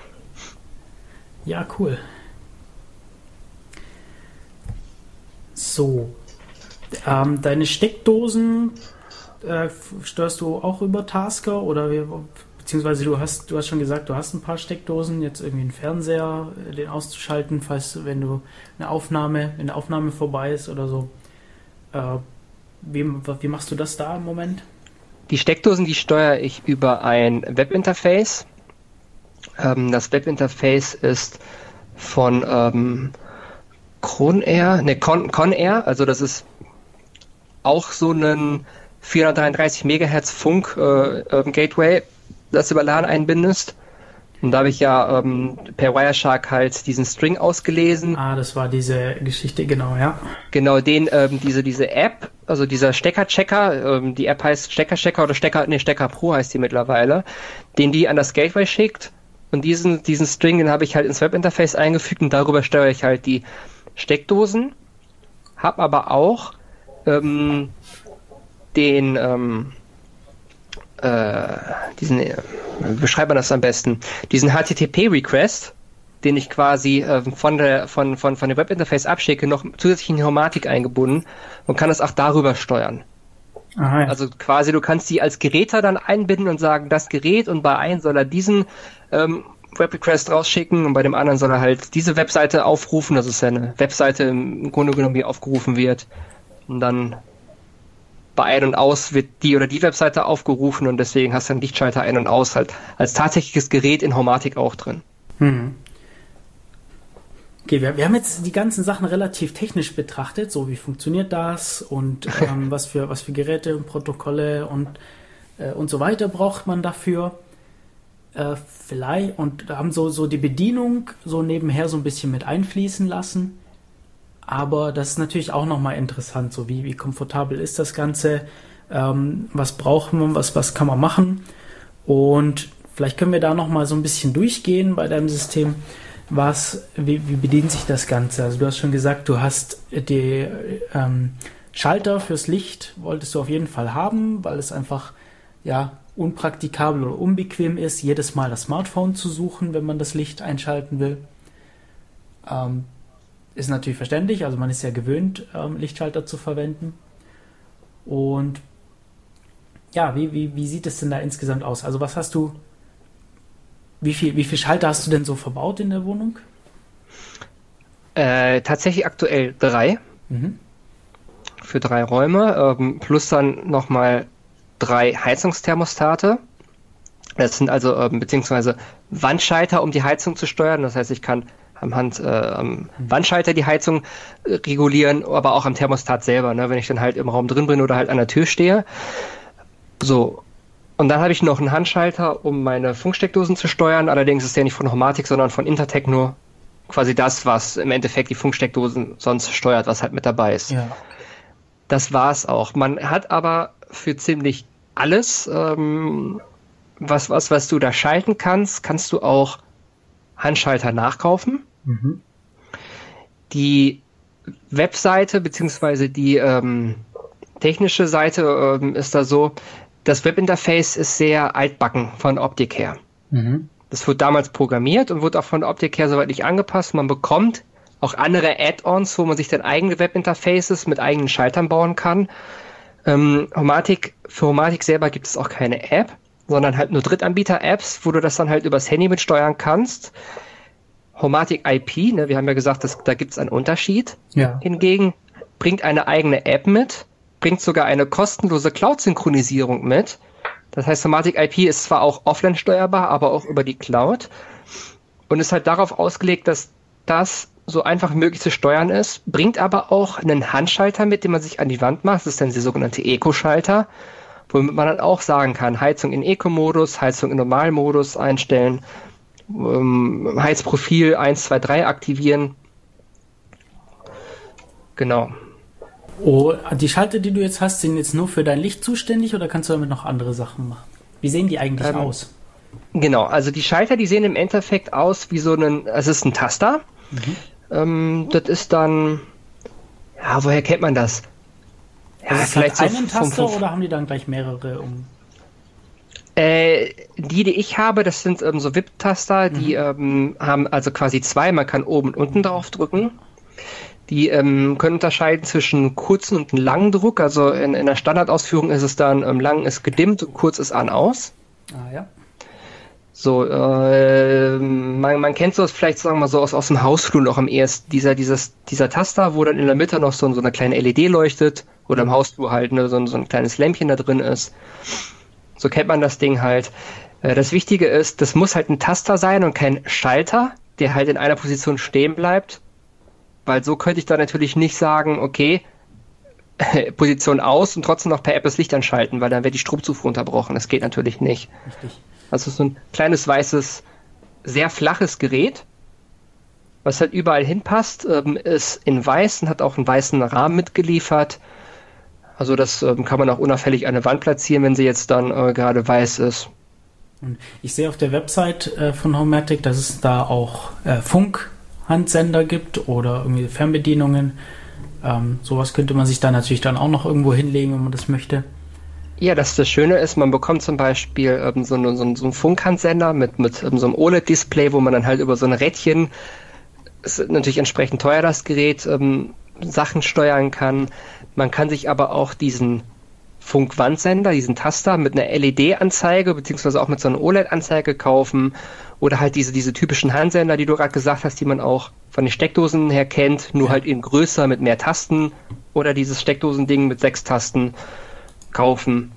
Speaker 1: ja, cool. So. Ähm, deine Steckdosen äh, steuerst du auch über Tasker oder wie, beziehungsweise du hast, du hast schon gesagt, du hast ein paar Steckdosen, jetzt irgendwie einen Fernseher, den auszuschalten, falls wenn du eine Aufnahme, wenn eine Aufnahme vorbei ist oder so. Äh, wie, wie machst du das da im Moment?
Speaker 2: Die Steckdosen, die steuere ich über ein Webinterface. Ähm, das Webinterface ist von ähm, Conair, ne, Con, Conair, also das ist auch so ein vierhundertdreiunddreißig Megahertz Funk äh, äh, Gateway, das über LAN einbindest. Und da habe ich ja ähm, per Wireshark halt diesen String ausgelesen.
Speaker 1: Ah, das war diese Geschichte, genau, ja.
Speaker 2: Genau, den, ähm, diese, diese App, also dieser Stecker-Checker, ähm, die App heißt Stecker-Checker oder Stecker, nee, Stecker Pro heißt die mittlerweile, den die an das Gateway schickt. Und diesen, diesen String, den habe ich halt ins Webinterface eingefügt und darüber steuere ich halt die Steckdosen. Hab aber auch ähm, den, ähm, äh, diesen, äh, wie beschreibt man das am besten? Diesen H T T P-Request, den ich quasi äh, von der von von von dem Webinterface abschicke, noch zusätzlich in Informatik eingebunden und kann das auch darüber steuern.
Speaker 1: Aha, ja.
Speaker 2: Also quasi, du kannst die als Geräter dann einbinden und sagen, das Gerät und bei einem soll er diesen ähm, Web-Request rausschicken und bei dem anderen soll er halt diese Webseite aufrufen. Das ist ja eine Webseite im Grunde genommen, die aufgerufen wird. Und dann bei Ein- und Aus wird die oder die Webseite aufgerufen und deswegen hast du einen Lichtschalter Ein- und Aus halt als tatsächliches Gerät in Homematic auch drin.
Speaker 1: Mhm. Okay, wir, wir haben jetzt die ganzen Sachen relativ technisch betrachtet, so wie funktioniert das und ähm, was für was für Geräte und Protokolle und äh, und so weiter braucht man dafür. Äh, vielleicht und haben so so die Bedienung so nebenher so ein bisschen mit einfließen lassen. Aber das ist natürlich auch nochmal interessant, so wie wie komfortabel ist das Ganze, ähm, was braucht man, was was kann man machen und vielleicht können wir da nochmal so ein bisschen durchgehen bei deinem System. Was, wie, wie bedient sich das Ganze? Also du hast schon gesagt, du hast die ähm, Schalter fürs Licht, wolltest du auf jeden Fall haben, weil es einfach ja unpraktikabel oder unbequem ist, jedes Mal das Smartphone zu suchen, wenn man das Licht einschalten will. Ähm, ist natürlich verständlich, also man ist ja gewöhnt, ähm, Lichtschalter zu verwenden. Und ja, wie, wie, wie sieht es denn da insgesamt aus? Also was hast du Wie viel, wie viel Schalter hast du denn so verbaut in der Wohnung?
Speaker 2: Äh, tatsächlich aktuell drei. Mhm. Für drei Räume. Ähm, plus dann nochmal drei Heizungsthermostate. Das sind also ähm, beziehungsweise Wandschalter, um die Heizung zu steuern. Das heißt, ich kann am Hand äh, am mhm. Wandschalter die Heizung äh, regulieren, aber auch am Thermostat selber, ne? Wenn ich dann halt im Raum drin bin oder halt an der Tür stehe. So. Und dann habe ich noch einen Handschalter, um meine Funksteckdosen zu steuern. Allerdings ist der nicht von Homematic, sondern von Intertechno. Quasi das, was im Endeffekt die Funksteckdosen sonst steuert, was halt mit dabei ist. Ja. Das war's auch. Man hat aber für ziemlich alles, ähm, was, was, was du da schalten kannst, kannst du auch Handschalter nachkaufen. Mhm. Die Webseite beziehungsweise die ähm, technische Seite ähm, ist da so, das Webinterface ist sehr altbacken von der Optik her. Mhm. Das wurde damals programmiert und wurde auch von der Optik her soweit nicht angepasst. Man bekommt auch andere Add-ons, wo man sich dann eigene Webinterfaces mit eigenen Schaltern bauen kann. Ähm, Homematic, für Homematic selber gibt es auch keine App, sondern halt nur Drittanbieter-Apps, wo du das dann halt übers Handy mitsteuern kannst. Homematic I P, ne, wir haben ja gesagt, dass, da gibt es einen Unterschied. Ja. Hingegen bringt eine eigene App mit, bringt sogar eine kostenlose Cloud-Synchronisierung mit. Das heißt, Homematic I P ist zwar auch offline steuerbar, aber auch über die Cloud und ist halt darauf ausgelegt, dass das so einfach wie möglich zu steuern ist, bringt aber auch einen Handschalter mit, den man sich an die Wand macht. Das ist dann der sogenannte Eco-Schalter, womit man dann auch sagen kann, Heizung in Eco-Modus, Heizung in Normalmodus einstellen, ähm, Heizprofil eins, zwei, drei aktivieren. Genau.
Speaker 1: Oh, die Schalter, die du jetzt hast, sind jetzt nur für dein Licht zuständig oder kannst du damit noch andere Sachen machen? Wie sehen die eigentlich ähm, aus?
Speaker 2: Genau, also die Schalter, die sehen im Endeffekt aus wie so ein, es ist ein Taster. Mhm. Ähm, das ist dann, ja, woher kennt man das?
Speaker 1: Ja, also vielleicht so einen Taster vom, vom, oder haben die dann gleich mehrere um?
Speaker 2: Äh, die, die ich habe, das sind ähm, so W I P-Taster, mhm. die ähm, haben also quasi zwei, man kann oben und unten drauf drücken. Die ähm, können unterscheiden zwischen kurzen und einem langen Druck. Also in, in der Standardausführung ist es dann, ähm, lang ist gedimmt und kurz ist an-aus.
Speaker 1: Ah ja.
Speaker 2: So, äh, man, man kennt sowas vielleicht, sagen wir mal so, aus, aus dem Hausflur noch am ehesten. Dieser, dieses, dieser Taster, wo dann in der Mitte noch so, so eine kleine L E D leuchtet oder im Hausflur halt ne, so, so ein kleines Lämpchen da drin ist. So kennt man das Ding halt. Äh, das Wichtige ist, das muss halt ein Taster sein und kein Schalter, der halt in einer Position stehen bleibt. Weil so könnte ich da natürlich nicht sagen, okay, Position aus und trotzdem noch per App das Licht anschalten, weil dann wäre die Stromzufuhr unterbrochen. Das geht natürlich nicht. Richtig. Also so ein kleines, weißes, sehr flaches Gerät, was halt überall hinpasst, ähm, ist in weiß und hat auch einen weißen Rahmen mitgeliefert. Also das ähm, kann man auch unauffällig an der Wand platzieren, wenn sie jetzt dann äh, gerade weiß ist.
Speaker 1: Und ich sehe auf der Website äh, von Homematic, dass es da auch äh, Funkhandsender gibt oder irgendwie Fernbedienungen. Ähm, sowas könnte man sich da natürlich dann auch noch irgendwo hinlegen, wenn man das möchte.
Speaker 2: Ja, das, das Schöne ist, man bekommt zum Beispiel ähm, so, so, so einen Funkhandsender mit, mit ähm, so einem O L E D-Display, wo man dann halt über so ein Rädchen, ist natürlich entsprechend teuer das Gerät, ähm, Sachen steuern kann. Man kann sich aber auch diesen Funkwandsender, diesen Taster mit einer L E D-Anzeige beziehungsweise auch mit so einer O L E D-Anzeige kaufen Oder halt diese, diese typischen Handsender, die du gerade gesagt hast, die man auch von den Steckdosen her kennt, nur halt in größer mit mehr Tasten. Oder dieses Steckdosending mit sechs Tasten kaufen.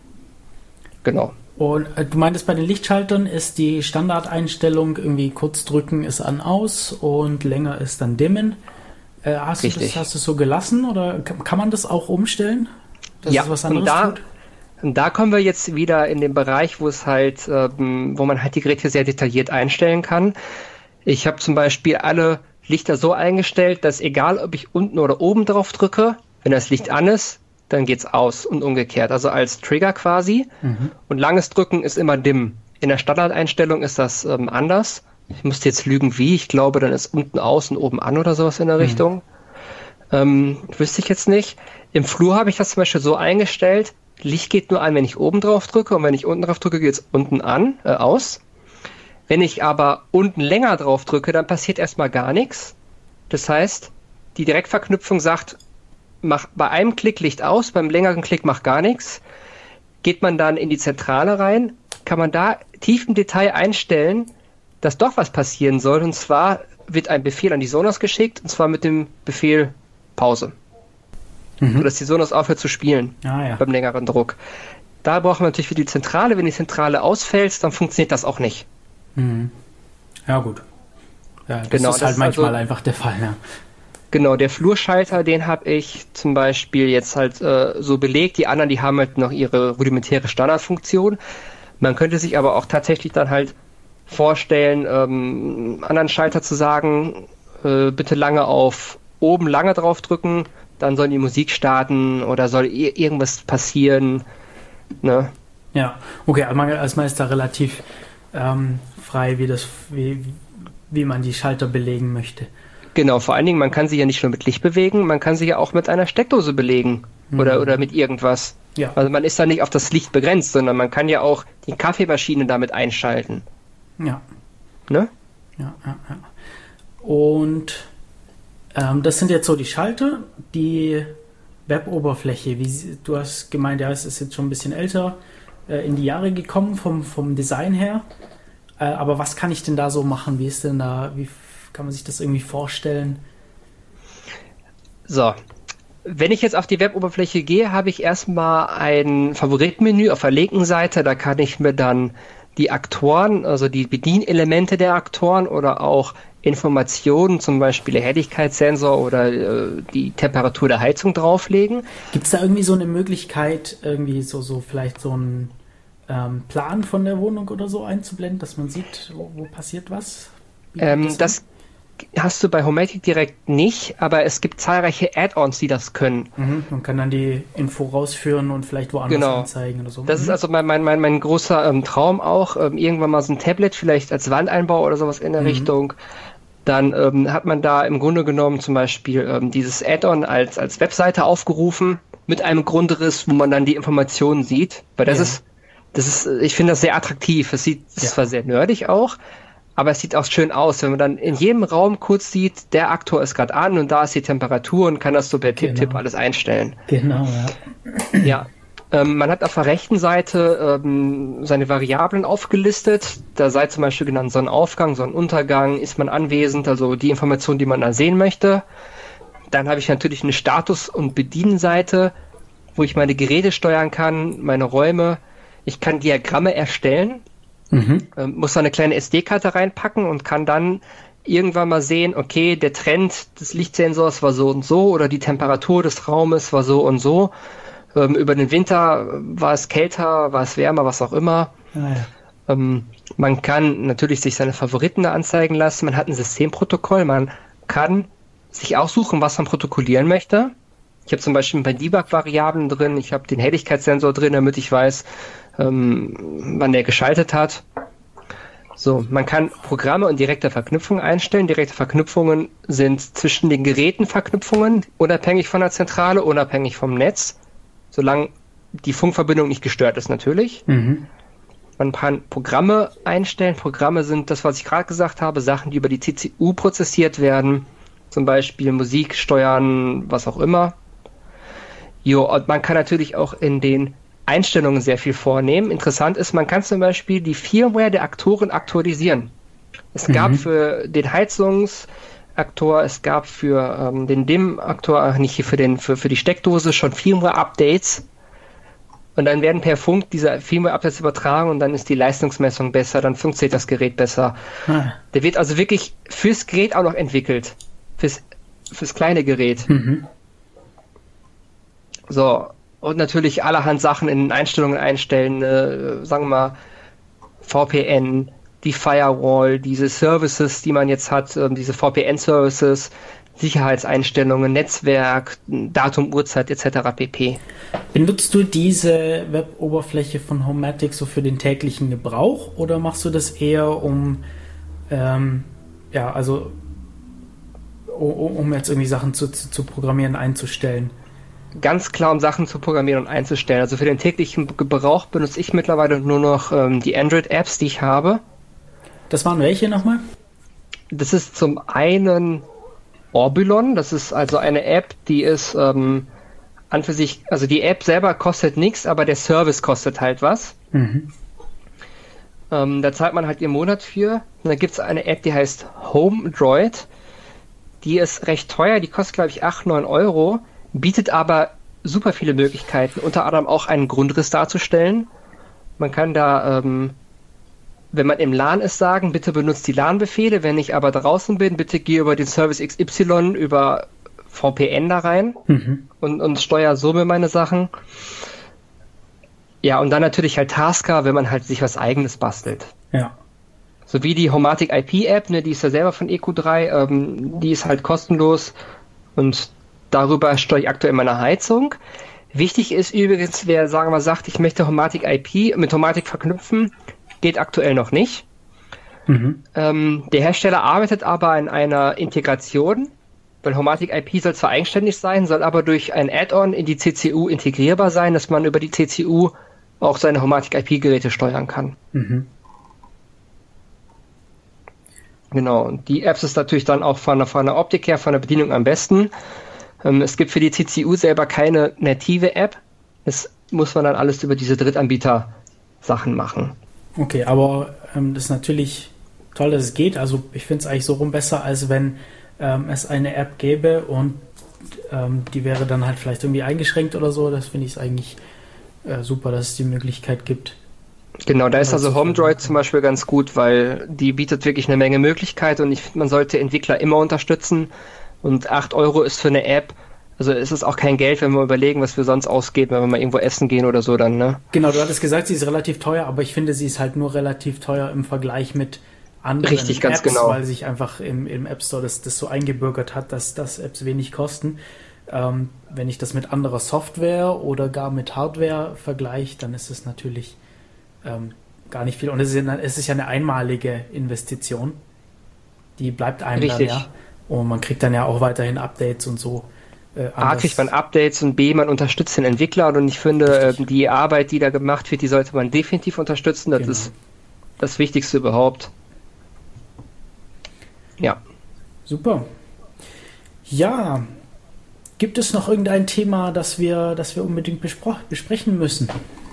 Speaker 2: Genau.
Speaker 1: Und äh, du meintest, bei den Lichtschaltern ist die Standardeinstellung irgendwie kurz drücken ist an aus und länger ist dann dimmen. Äh, hast, du das, hast du das so gelassen oder kann, kann man das auch umstellen? Dass
Speaker 2: ja,
Speaker 1: es was anderes
Speaker 2: und da,
Speaker 1: tut?
Speaker 2: und da kommen wir jetzt wieder in den Bereich, wo es halt, ähm, wo man halt die Geräte sehr detailliert einstellen kann. Ich habe zum Beispiel alle Lichter so eingestellt, dass egal, ob ich unten oder oben drauf drücke, wenn das Licht an ist, dann geht's aus und umgekehrt. Also als Trigger quasi. Mhm. Und langes Drücken ist immer dimm. In der Standardeinstellung ist das ähm, anders. Ich müsste jetzt lügen, wie. Ich glaube, dann ist unten aus und oben an oder sowas in der mhm. Richtung. Ähm, wüsste ich jetzt nicht. Im Flur habe ich das zum Beispiel so eingestellt. Licht geht nur an, wenn ich oben drauf drücke. Und wenn ich unten drauf drücke, geht's unten an, äh, aus. Wenn ich aber unten länger drauf drücke, dann passiert erstmal gar nichts. Das heißt, die Direktverknüpfung sagt, mach bei einem Klick Licht aus, beim längeren Klick macht gar nichts. Geht man dann in die Zentrale rein, kann man da tief im Detail einstellen, dass doch was passieren soll. Und zwar wird ein Befehl an die Sonos geschickt, und zwar mit dem Befehl Pause. Mhm. Sodass die Sonos aufhört zu spielen
Speaker 1: ah, ja.
Speaker 2: beim längeren Druck. Da brauchen wir natürlich für die Zentrale, wenn die Zentrale ausfällt, dann funktioniert das auch nicht.
Speaker 1: Mhm. Ja gut. Ja, das
Speaker 2: genau,
Speaker 1: ist halt
Speaker 2: das
Speaker 1: manchmal
Speaker 2: also,
Speaker 1: einfach der Fall, ja.
Speaker 2: Genau, der Flurschalter, den habe ich zum Beispiel jetzt halt äh, so belegt. Die anderen, die haben halt noch ihre rudimentäre Standardfunktion. Man könnte sich aber auch tatsächlich dann halt vorstellen, ähm, anderen Schalter zu sagen, äh, bitte lange auf oben lange drauf drücken, dann soll die Musik starten oder soll ir- irgendwas passieren. Ne?
Speaker 1: Ja, okay, also man, also man ist da relativ ähm, frei, wie, das, wie, wie man die Schalter belegen möchte.
Speaker 2: Genau, vor allen Dingen, man kann sie ja nicht nur mit Licht bewegen, man kann sie ja auch mit einer Steckdose belegen mhm. oder, oder mit irgendwas.
Speaker 1: Ja.
Speaker 2: Also man ist da nicht auf das Licht begrenzt, sondern man kann ja auch die Kaffeemaschine damit einschalten.
Speaker 1: Ja.
Speaker 2: Ne?
Speaker 1: Ja, ja, ja. Und ähm, das sind jetzt so die Schalter, die Web-Oberfläche. Wie, du hast gemeint, ja, es ist jetzt schon ein bisschen älter äh, in die Jahre gekommen vom, vom Design her. Äh, aber was kann ich denn da so machen? Wie ist denn da, wie kann man sich das irgendwie vorstellen?
Speaker 2: So, wenn ich jetzt auf die Web-Oberfläche gehe, habe ich erstmal ein Favoritenmenü auf der linken Seite. Da kann ich mir dann die Aktoren, also die Bedienelemente der Aktoren oder auch Informationen, zum Beispiel der Helligkeitssensor oder äh, die Temperatur der Heizung drauflegen.
Speaker 1: Gibt es da irgendwie so eine Möglichkeit, irgendwie so, so vielleicht so einen ähm, Plan von der Wohnung oder so einzublenden, dass man sieht, wo, wo passiert was?
Speaker 2: Ähm, das das hast du bei Homematic direkt nicht, aber es gibt zahlreiche Add-ons, die das können.
Speaker 1: Mhm, man kann dann die Info rausführen und vielleicht woanders
Speaker 2: genau.
Speaker 1: anzeigen oder so.
Speaker 2: Das
Speaker 1: mhm.
Speaker 2: ist also mein, mein, mein, mein großer ähm, Traum auch, ähm, irgendwann mal so ein Tablet vielleicht als Wandeinbau oder sowas in der mhm. Richtung. Dann ähm, hat man da im Grunde genommen zum Beispiel ähm, dieses Add-on als, als Webseite aufgerufen mit einem Grundriss, wo man dann die Informationen sieht. Weil das ja. ist, das ist, ich finde das sehr attraktiv. Es sieht ja. zwar sehr nerdig auch, aber es sieht auch schön aus, wenn man dann in jedem Raum kurz sieht, der Aktor ist gerade an und da ist die Temperatur und kann das so per Tipp-Tipp genau. alles einstellen.
Speaker 1: Genau, ja.
Speaker 2: Ja, ähm, man hat auf der rechten Seite ähm, seine Variablen aufgelistet. Da sei zum Beispiel genannt Sonnenaufgang, Sonnenuntergang, ist man anwesend, also die Informationen, die man da sehen möchte. Dann habe ich natürlich eine Status- und Bedienseite, wo ich meine Geräte steuern kann, meine Räume. Ich kann Diagramme erstellen. Mhm. Ähm, muss da eine kleine S D-Karte reinpacken und kann dann irgendwann mal sehen, okay, der Trend des Lichtsensors war so und so oder die Temperatur des Raumes war so und so. Ähm, über den Winter war es kälter, war es wärmer, was auch immer. Ah, ja. ähm, man kann natürlich sich seine Favoriten da anzeigen lassen. Man hat ein Systemprotokoll. Man kann sich aussuchen, was man protokollieren möchte. Ich habe zum Beispiel bei Debug-Variablen drin. Ich habe den Helligkeitssensor drin, damit ich weiß, ähm, wann der geschaltet hat. So, man kann Programme und direkte Verknüpfungen einstellen. Direkte Verknüpfungen sind zwischen den Geräten Verknüpfungen, unabhängig von der Zentrale, unabhängig vom Netz, solange die Funkverbindung nicht gestört ist natürlich. Mhm. Man kann Programme einstellen. Programme sind das, was ich gerade gesagt habe, Sachen, die über die C C U prozessiert werden, zum Beispiel Musik steuern, was auch immer. Jo, und man kann natürlich auch in den Einstellungen sehr viel vornehmen. Interessant ist, man kann zum Beispiel die Firmware der Aktoren aktualisieren. Es gab mhm. für den Heizungsaktor, es gab für ähm, den Dimm-Aktor, nicht hier für, den, für, für die Steckdose schon Firmware-Updates. Und dann werden per Funk diese Firmware-Updates übertragen und dann ist die Leistungsmessung besser, dann funktioniert das Gerät besser. Ah. Der wird also wirklich fürs Gerät auch noch entwickelt. Fürs, fürs kleine Gerät. Mhm. So, und natürlich allerhand Sachen in den Einstellungen einstellen, äh, sagen wir mal V P N, die Firewall, diese Services, die man jetzt hat, äh, diese V P N-Services, Sicherheitseinstellungen, Netzwerk, Datum, Uhrzeit et cetera pp.
Speaker 1: Benutzt du diese Web-Oberfläche von Homematic so für den täglichen Gebrauch oder machst du das eher um, ähm, ja, also um, um jetzt irgendwie Sachen zu, zu, zu programmieren, einzustellen?
Speaker 2: Ganz klar, um Sachen zu programmieren und einzustellen. Also für den täglichen Gebrauch benutze ich mittlerweile nur noch ähm, die Android-Apps, die ich habe.
Speaker 1: Das waren welche nochmal?
Speaker 2: Das ist zum einen Orbulon, das ist also eine App, die ist ähm, an für sich, also die App selber kostet nichts, aber der Service kostet halt was. Mhm. Ähm, da zahlt man halt im Monat für. Und dann gibt es eine App, die heißt HomeDroid. Die ist recht teuer, die kostet glaube ich acht, neun Euro, bietet aber super viele Möglichkeiten, unter anderem auch einen Grundriss darzustellen. Man kann da ähm, wenn man im LAN ist, sagen, bitte benutzt die LAN-Befehle. Wenn ich aber draußen bin, bitte gehe über den Service X Y, über V P N da rein mhm. und, und steuere so mir meine Sachen. Ja, und dann natürlich halt Tasker, wenn man halt sich was Eigenes bastelt.
Speaker 1: Ja.
Speaker 2: So wie die Homematic I P-App, ne, die ist ja selber von E Q drei, ähm, die ist halt kostenlos und darüber steuere ich aktuell meine Heizung. Wichtig ist übrigens, wer, sagen wir mal, sagt, ich möchte Homematic I P mit Homematic verknüpfen, geht aktuell noch nicht. Mhm. Ähm, der Hersteller arbeitet aber an einer Integration, weil Homematic I P soll zwar eigenständig sein, soll aber durch ein Add-on in die C C U integrierbar sein, dass man über die C C U auch seine Homematic I P-Geräte steuern kann. Mhm. Genau, und die Apps ist natürlich dann auch von, von der Optik her, von der Bedienung am besten. Ähm, es gibt für die C C U selber keine native App. Das muss man dann alles über diese Drittanbieter-Sachen machen.
Speaker 1: Okay, aber ähm, das ist natürlich toll, dass es geht. Also ich finde es eigentlich so rum besser, als wenn ähm, es eine App gäbe und ähm, die wäre dann halt vielleicht irgendwie eingeschränkt oder so. Das finde ich eigentlich äh, super, dass es die Möglichkeit gibt.
Speaker 2: Genau, da ist also HomeDroid zum Beispiel ganz gut, weil die bietet wirklich eine Menge Möglichkeiten und ich finde, man sollte Entwickler immer unterstützen und acht Euro ist für eine App. Also es ist auch kein Geld, wenn wir überlegen, was wir sonst ausgeben, wenn wir mal irgendwo essen gehen oder so dann, ne?
Speaker 1: Genau, du hattest gesagt, sie ist relativ teuer, aber ich finde, sie ist halt nur relativ teuer im Vergleich mit anderen
Speaker 2: Richtig, ganz
Speaker 1: Apps,
Speaker 2: genau.
Speaker 1: weil sich einfach im, im App Store das, das so eingebürgert hat, dass, dass Apps wenig kosten. Ähm, wenn ich das mit anderer Software oder gar mit Hardware vergleiche, dann ist es natürlich ähm, gar nicht viel. Und es ist, ja, es ist ja eine einmalige Investition. Die bleibt einem
Speaker 2: Richtig.
Speaker 1: dann ja. Und man kriegt dann ja auch weiterhin Updates und so.
Speaker 2: Äh, A, kriegt man Updates und B, man unterstützt den Entwickler und ich finde, äh, die Arbeit, die da gemacht wird, die sollte man definitiv unterstützen. Das genau. ist das Wichtigste überhaupt. Ja.
Speaker 1: Super. Ja, gibt es noch irgendein Thema, das wir, das wir unbedingt bespro- besprechen müssen?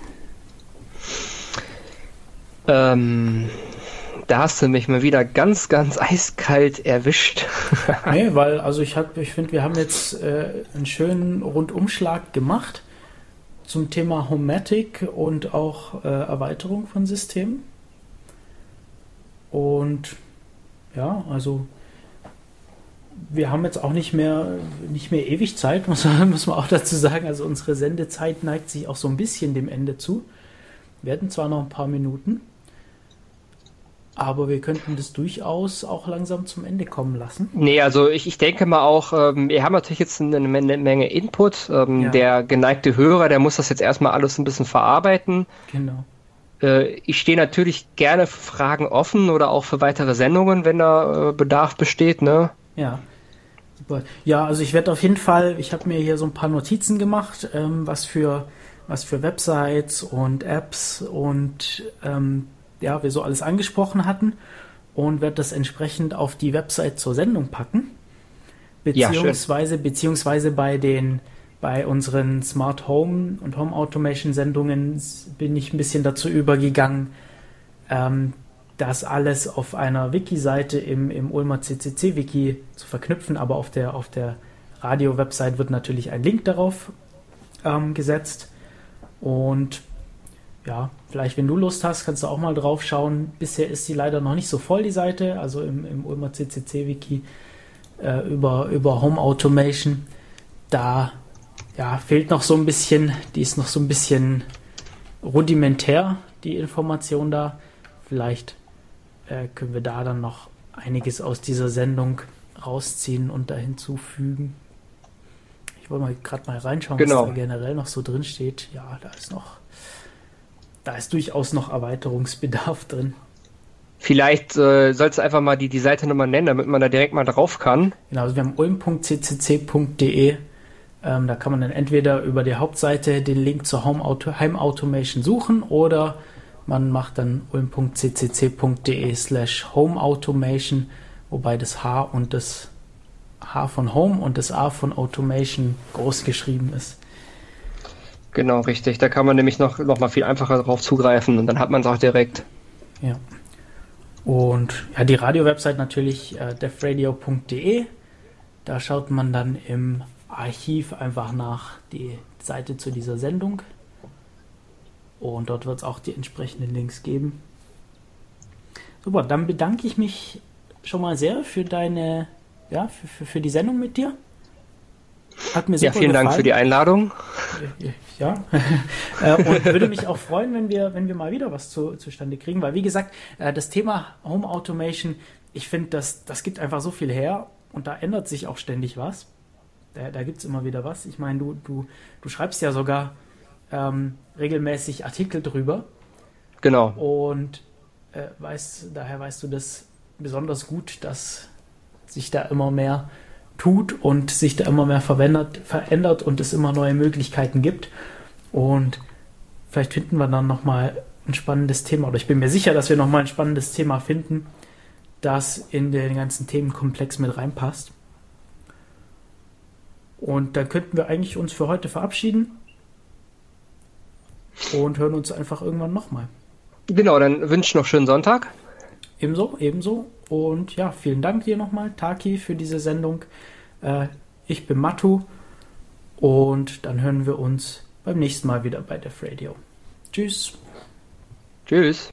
Speaker 2: Ähm... Da hast du mich mal wieder ganz, ganz eiskalt erwischt.
Speaker 1: Nee, weil, also ich, ich finde, wir haben jetzt äh, einen schönen Rundumschlag gemacht zum Thema Homematic und auch äh, Erweiterung von Systemen. Und ja, also wir haben jetzt auch nicht mehr, nicht mehr ewig Zeit, muss man, muss man auch dazu sagen. Also unsere Sendezeit neigt sich auch so ein bisschen dem Ende zu. Wir hatten zwar noch ein paar Minuten, aber wir könnten das durchaus auch langsam zum Ende kommen lassen.
Speaker 2: Nee, also ich, ich denke mal auch, ähm, wir haben natürlich jetzt eine, eine Menge Input. Ähm, ja. Der geneigte Hörer, der muss das jetzt erstmal alles ein bisschen verarbeiten.
Speaker 1: Genau.
Speaker 2: Äh, ich stehe natürlich gerne für Fragen offen oder auch für weitere Sendungen, wenn da äh, Bedarf besteht, ne?
Speaker 1: Ja. Super. Ja, also ich werde auf jeden Fall, ich habe mir hier so ein paar Notizen gemacht, ähm, was für was für Websites und Apps und ähm, ja, wir so alles angesprochen hatten und werde das entsprechend auf die Website zur Sendung packen. Beziehungsweise, ja, beziehungsweise bei den bei unseren Smart Home und Home Automation Sendungen bin ich ein bisschen dazu übergegangen, ähm, das alles auf einer Wiki-Seite im, im Ulmer C C C-Wiki zu verknüpfen, aber auf der, auf der Radio-Website wird natürlich ein Link darauf ähm, gesetzt. Und ja, vielleicht, wenn du Lust hast, kannst du auch mal drauf schauen. Bisher ist sie leider noch nicht so voll, die Seite, also im, im Ulmer C C C-Wiki äh, über, über Home Automation. Da ja, fehlt noch so ein bisschen, die ist noch so ein bisschen rudimentär, die Information da. Vielleicht äh, können wir da dann noch einiges aus dieser Sendung rausziehen und da hinzufügen. Ich wollte mal gerade mal reinschauen,
Speaker 2: genau.
Speaker 1: was da generell noch so drin steht. Ja, da ist noch, da ist durchaus noch Erweiterungsbedarf drin.
Speaker 2: Vielleicht äh, sollst du einfach mal die, die Seite nochmal nennen, damit man da direkt mal drauf kann.
Speaker 1: Genau, also wir haben ulm punkt c c c punkt d e. Ähm, da kann man dann entweder über die Hauptseite den Link zur Home Auto, Home Automation suchen oder man macht dann ulm punkt c c c punkt d e slash Home Automation, wobei das H und das H von Home und das A von Automation groß geschrieben ist.
Speaker 2: Genau, richtig. Da kann man nämlich noch, noch mal viel einfacher drauf zugreifen und dann hat man es auch direkt.
Speaker 1: Ja. Und ja, die Radio-Website natürlich äh, defradio punkt d e. Da schaut man dann im Archiv einfach nach die Seite zu dieser Sendung. Und dort wird es auch die entsprechenden Links geben. Super, dann bedanke ich mich schon mal sehr für deine, ja, für, für, für die Sendung mit dir. Hat mir super
Speaker 2: Ja, vielen
Speaker 1: gefallen.
Speaker 2: Dank für die Einladung.
Speaker 1: Ja, und würde mich auch freuen, wenn wir, wenn wir mal wieder was zu, zustande kriegen, weil wie gesagt, das Thema Home Automation, ich finde, das, das gibt einfach so viel her und da ändert sich auch ständig was. Da, da gibt es immer wieder was. Ich meine, du, du, du schreibst ja sogar ähm, regelmäßig Artikel drüber.
Speaker 2: Genau.
Speaker 1: Und äh, weißt, daher weißt du das besonders gut, dass sich da immer mehr tut und sich da immer mehr verändert, verändert und es immer neue Möglichkeiten gibt. Und vielleicht finden wir dann nochmal ein spannendes Thema, oder ich bin mir sicher, dass wir nochmal ein spannendes Thema finden, das in den ganzen Themenkomplex mit reinpasst. Und dann könnten wir eigentlich uns für heute verabschieden und hören uns einfach irgendwann nochmal.
Speaker 2: Genau, dann wünsche ich noch schönen Sonntag.
Speaker 1: Ebenso, ebenso. Und ja, vielen Dank dir nochmal, Taki, für diese Sendung. Äh, ich bin Matu und dann hören wir uns beim nächsten Mal wieder bei Defradio. Tschüss.
Speaker 2: Tschüss.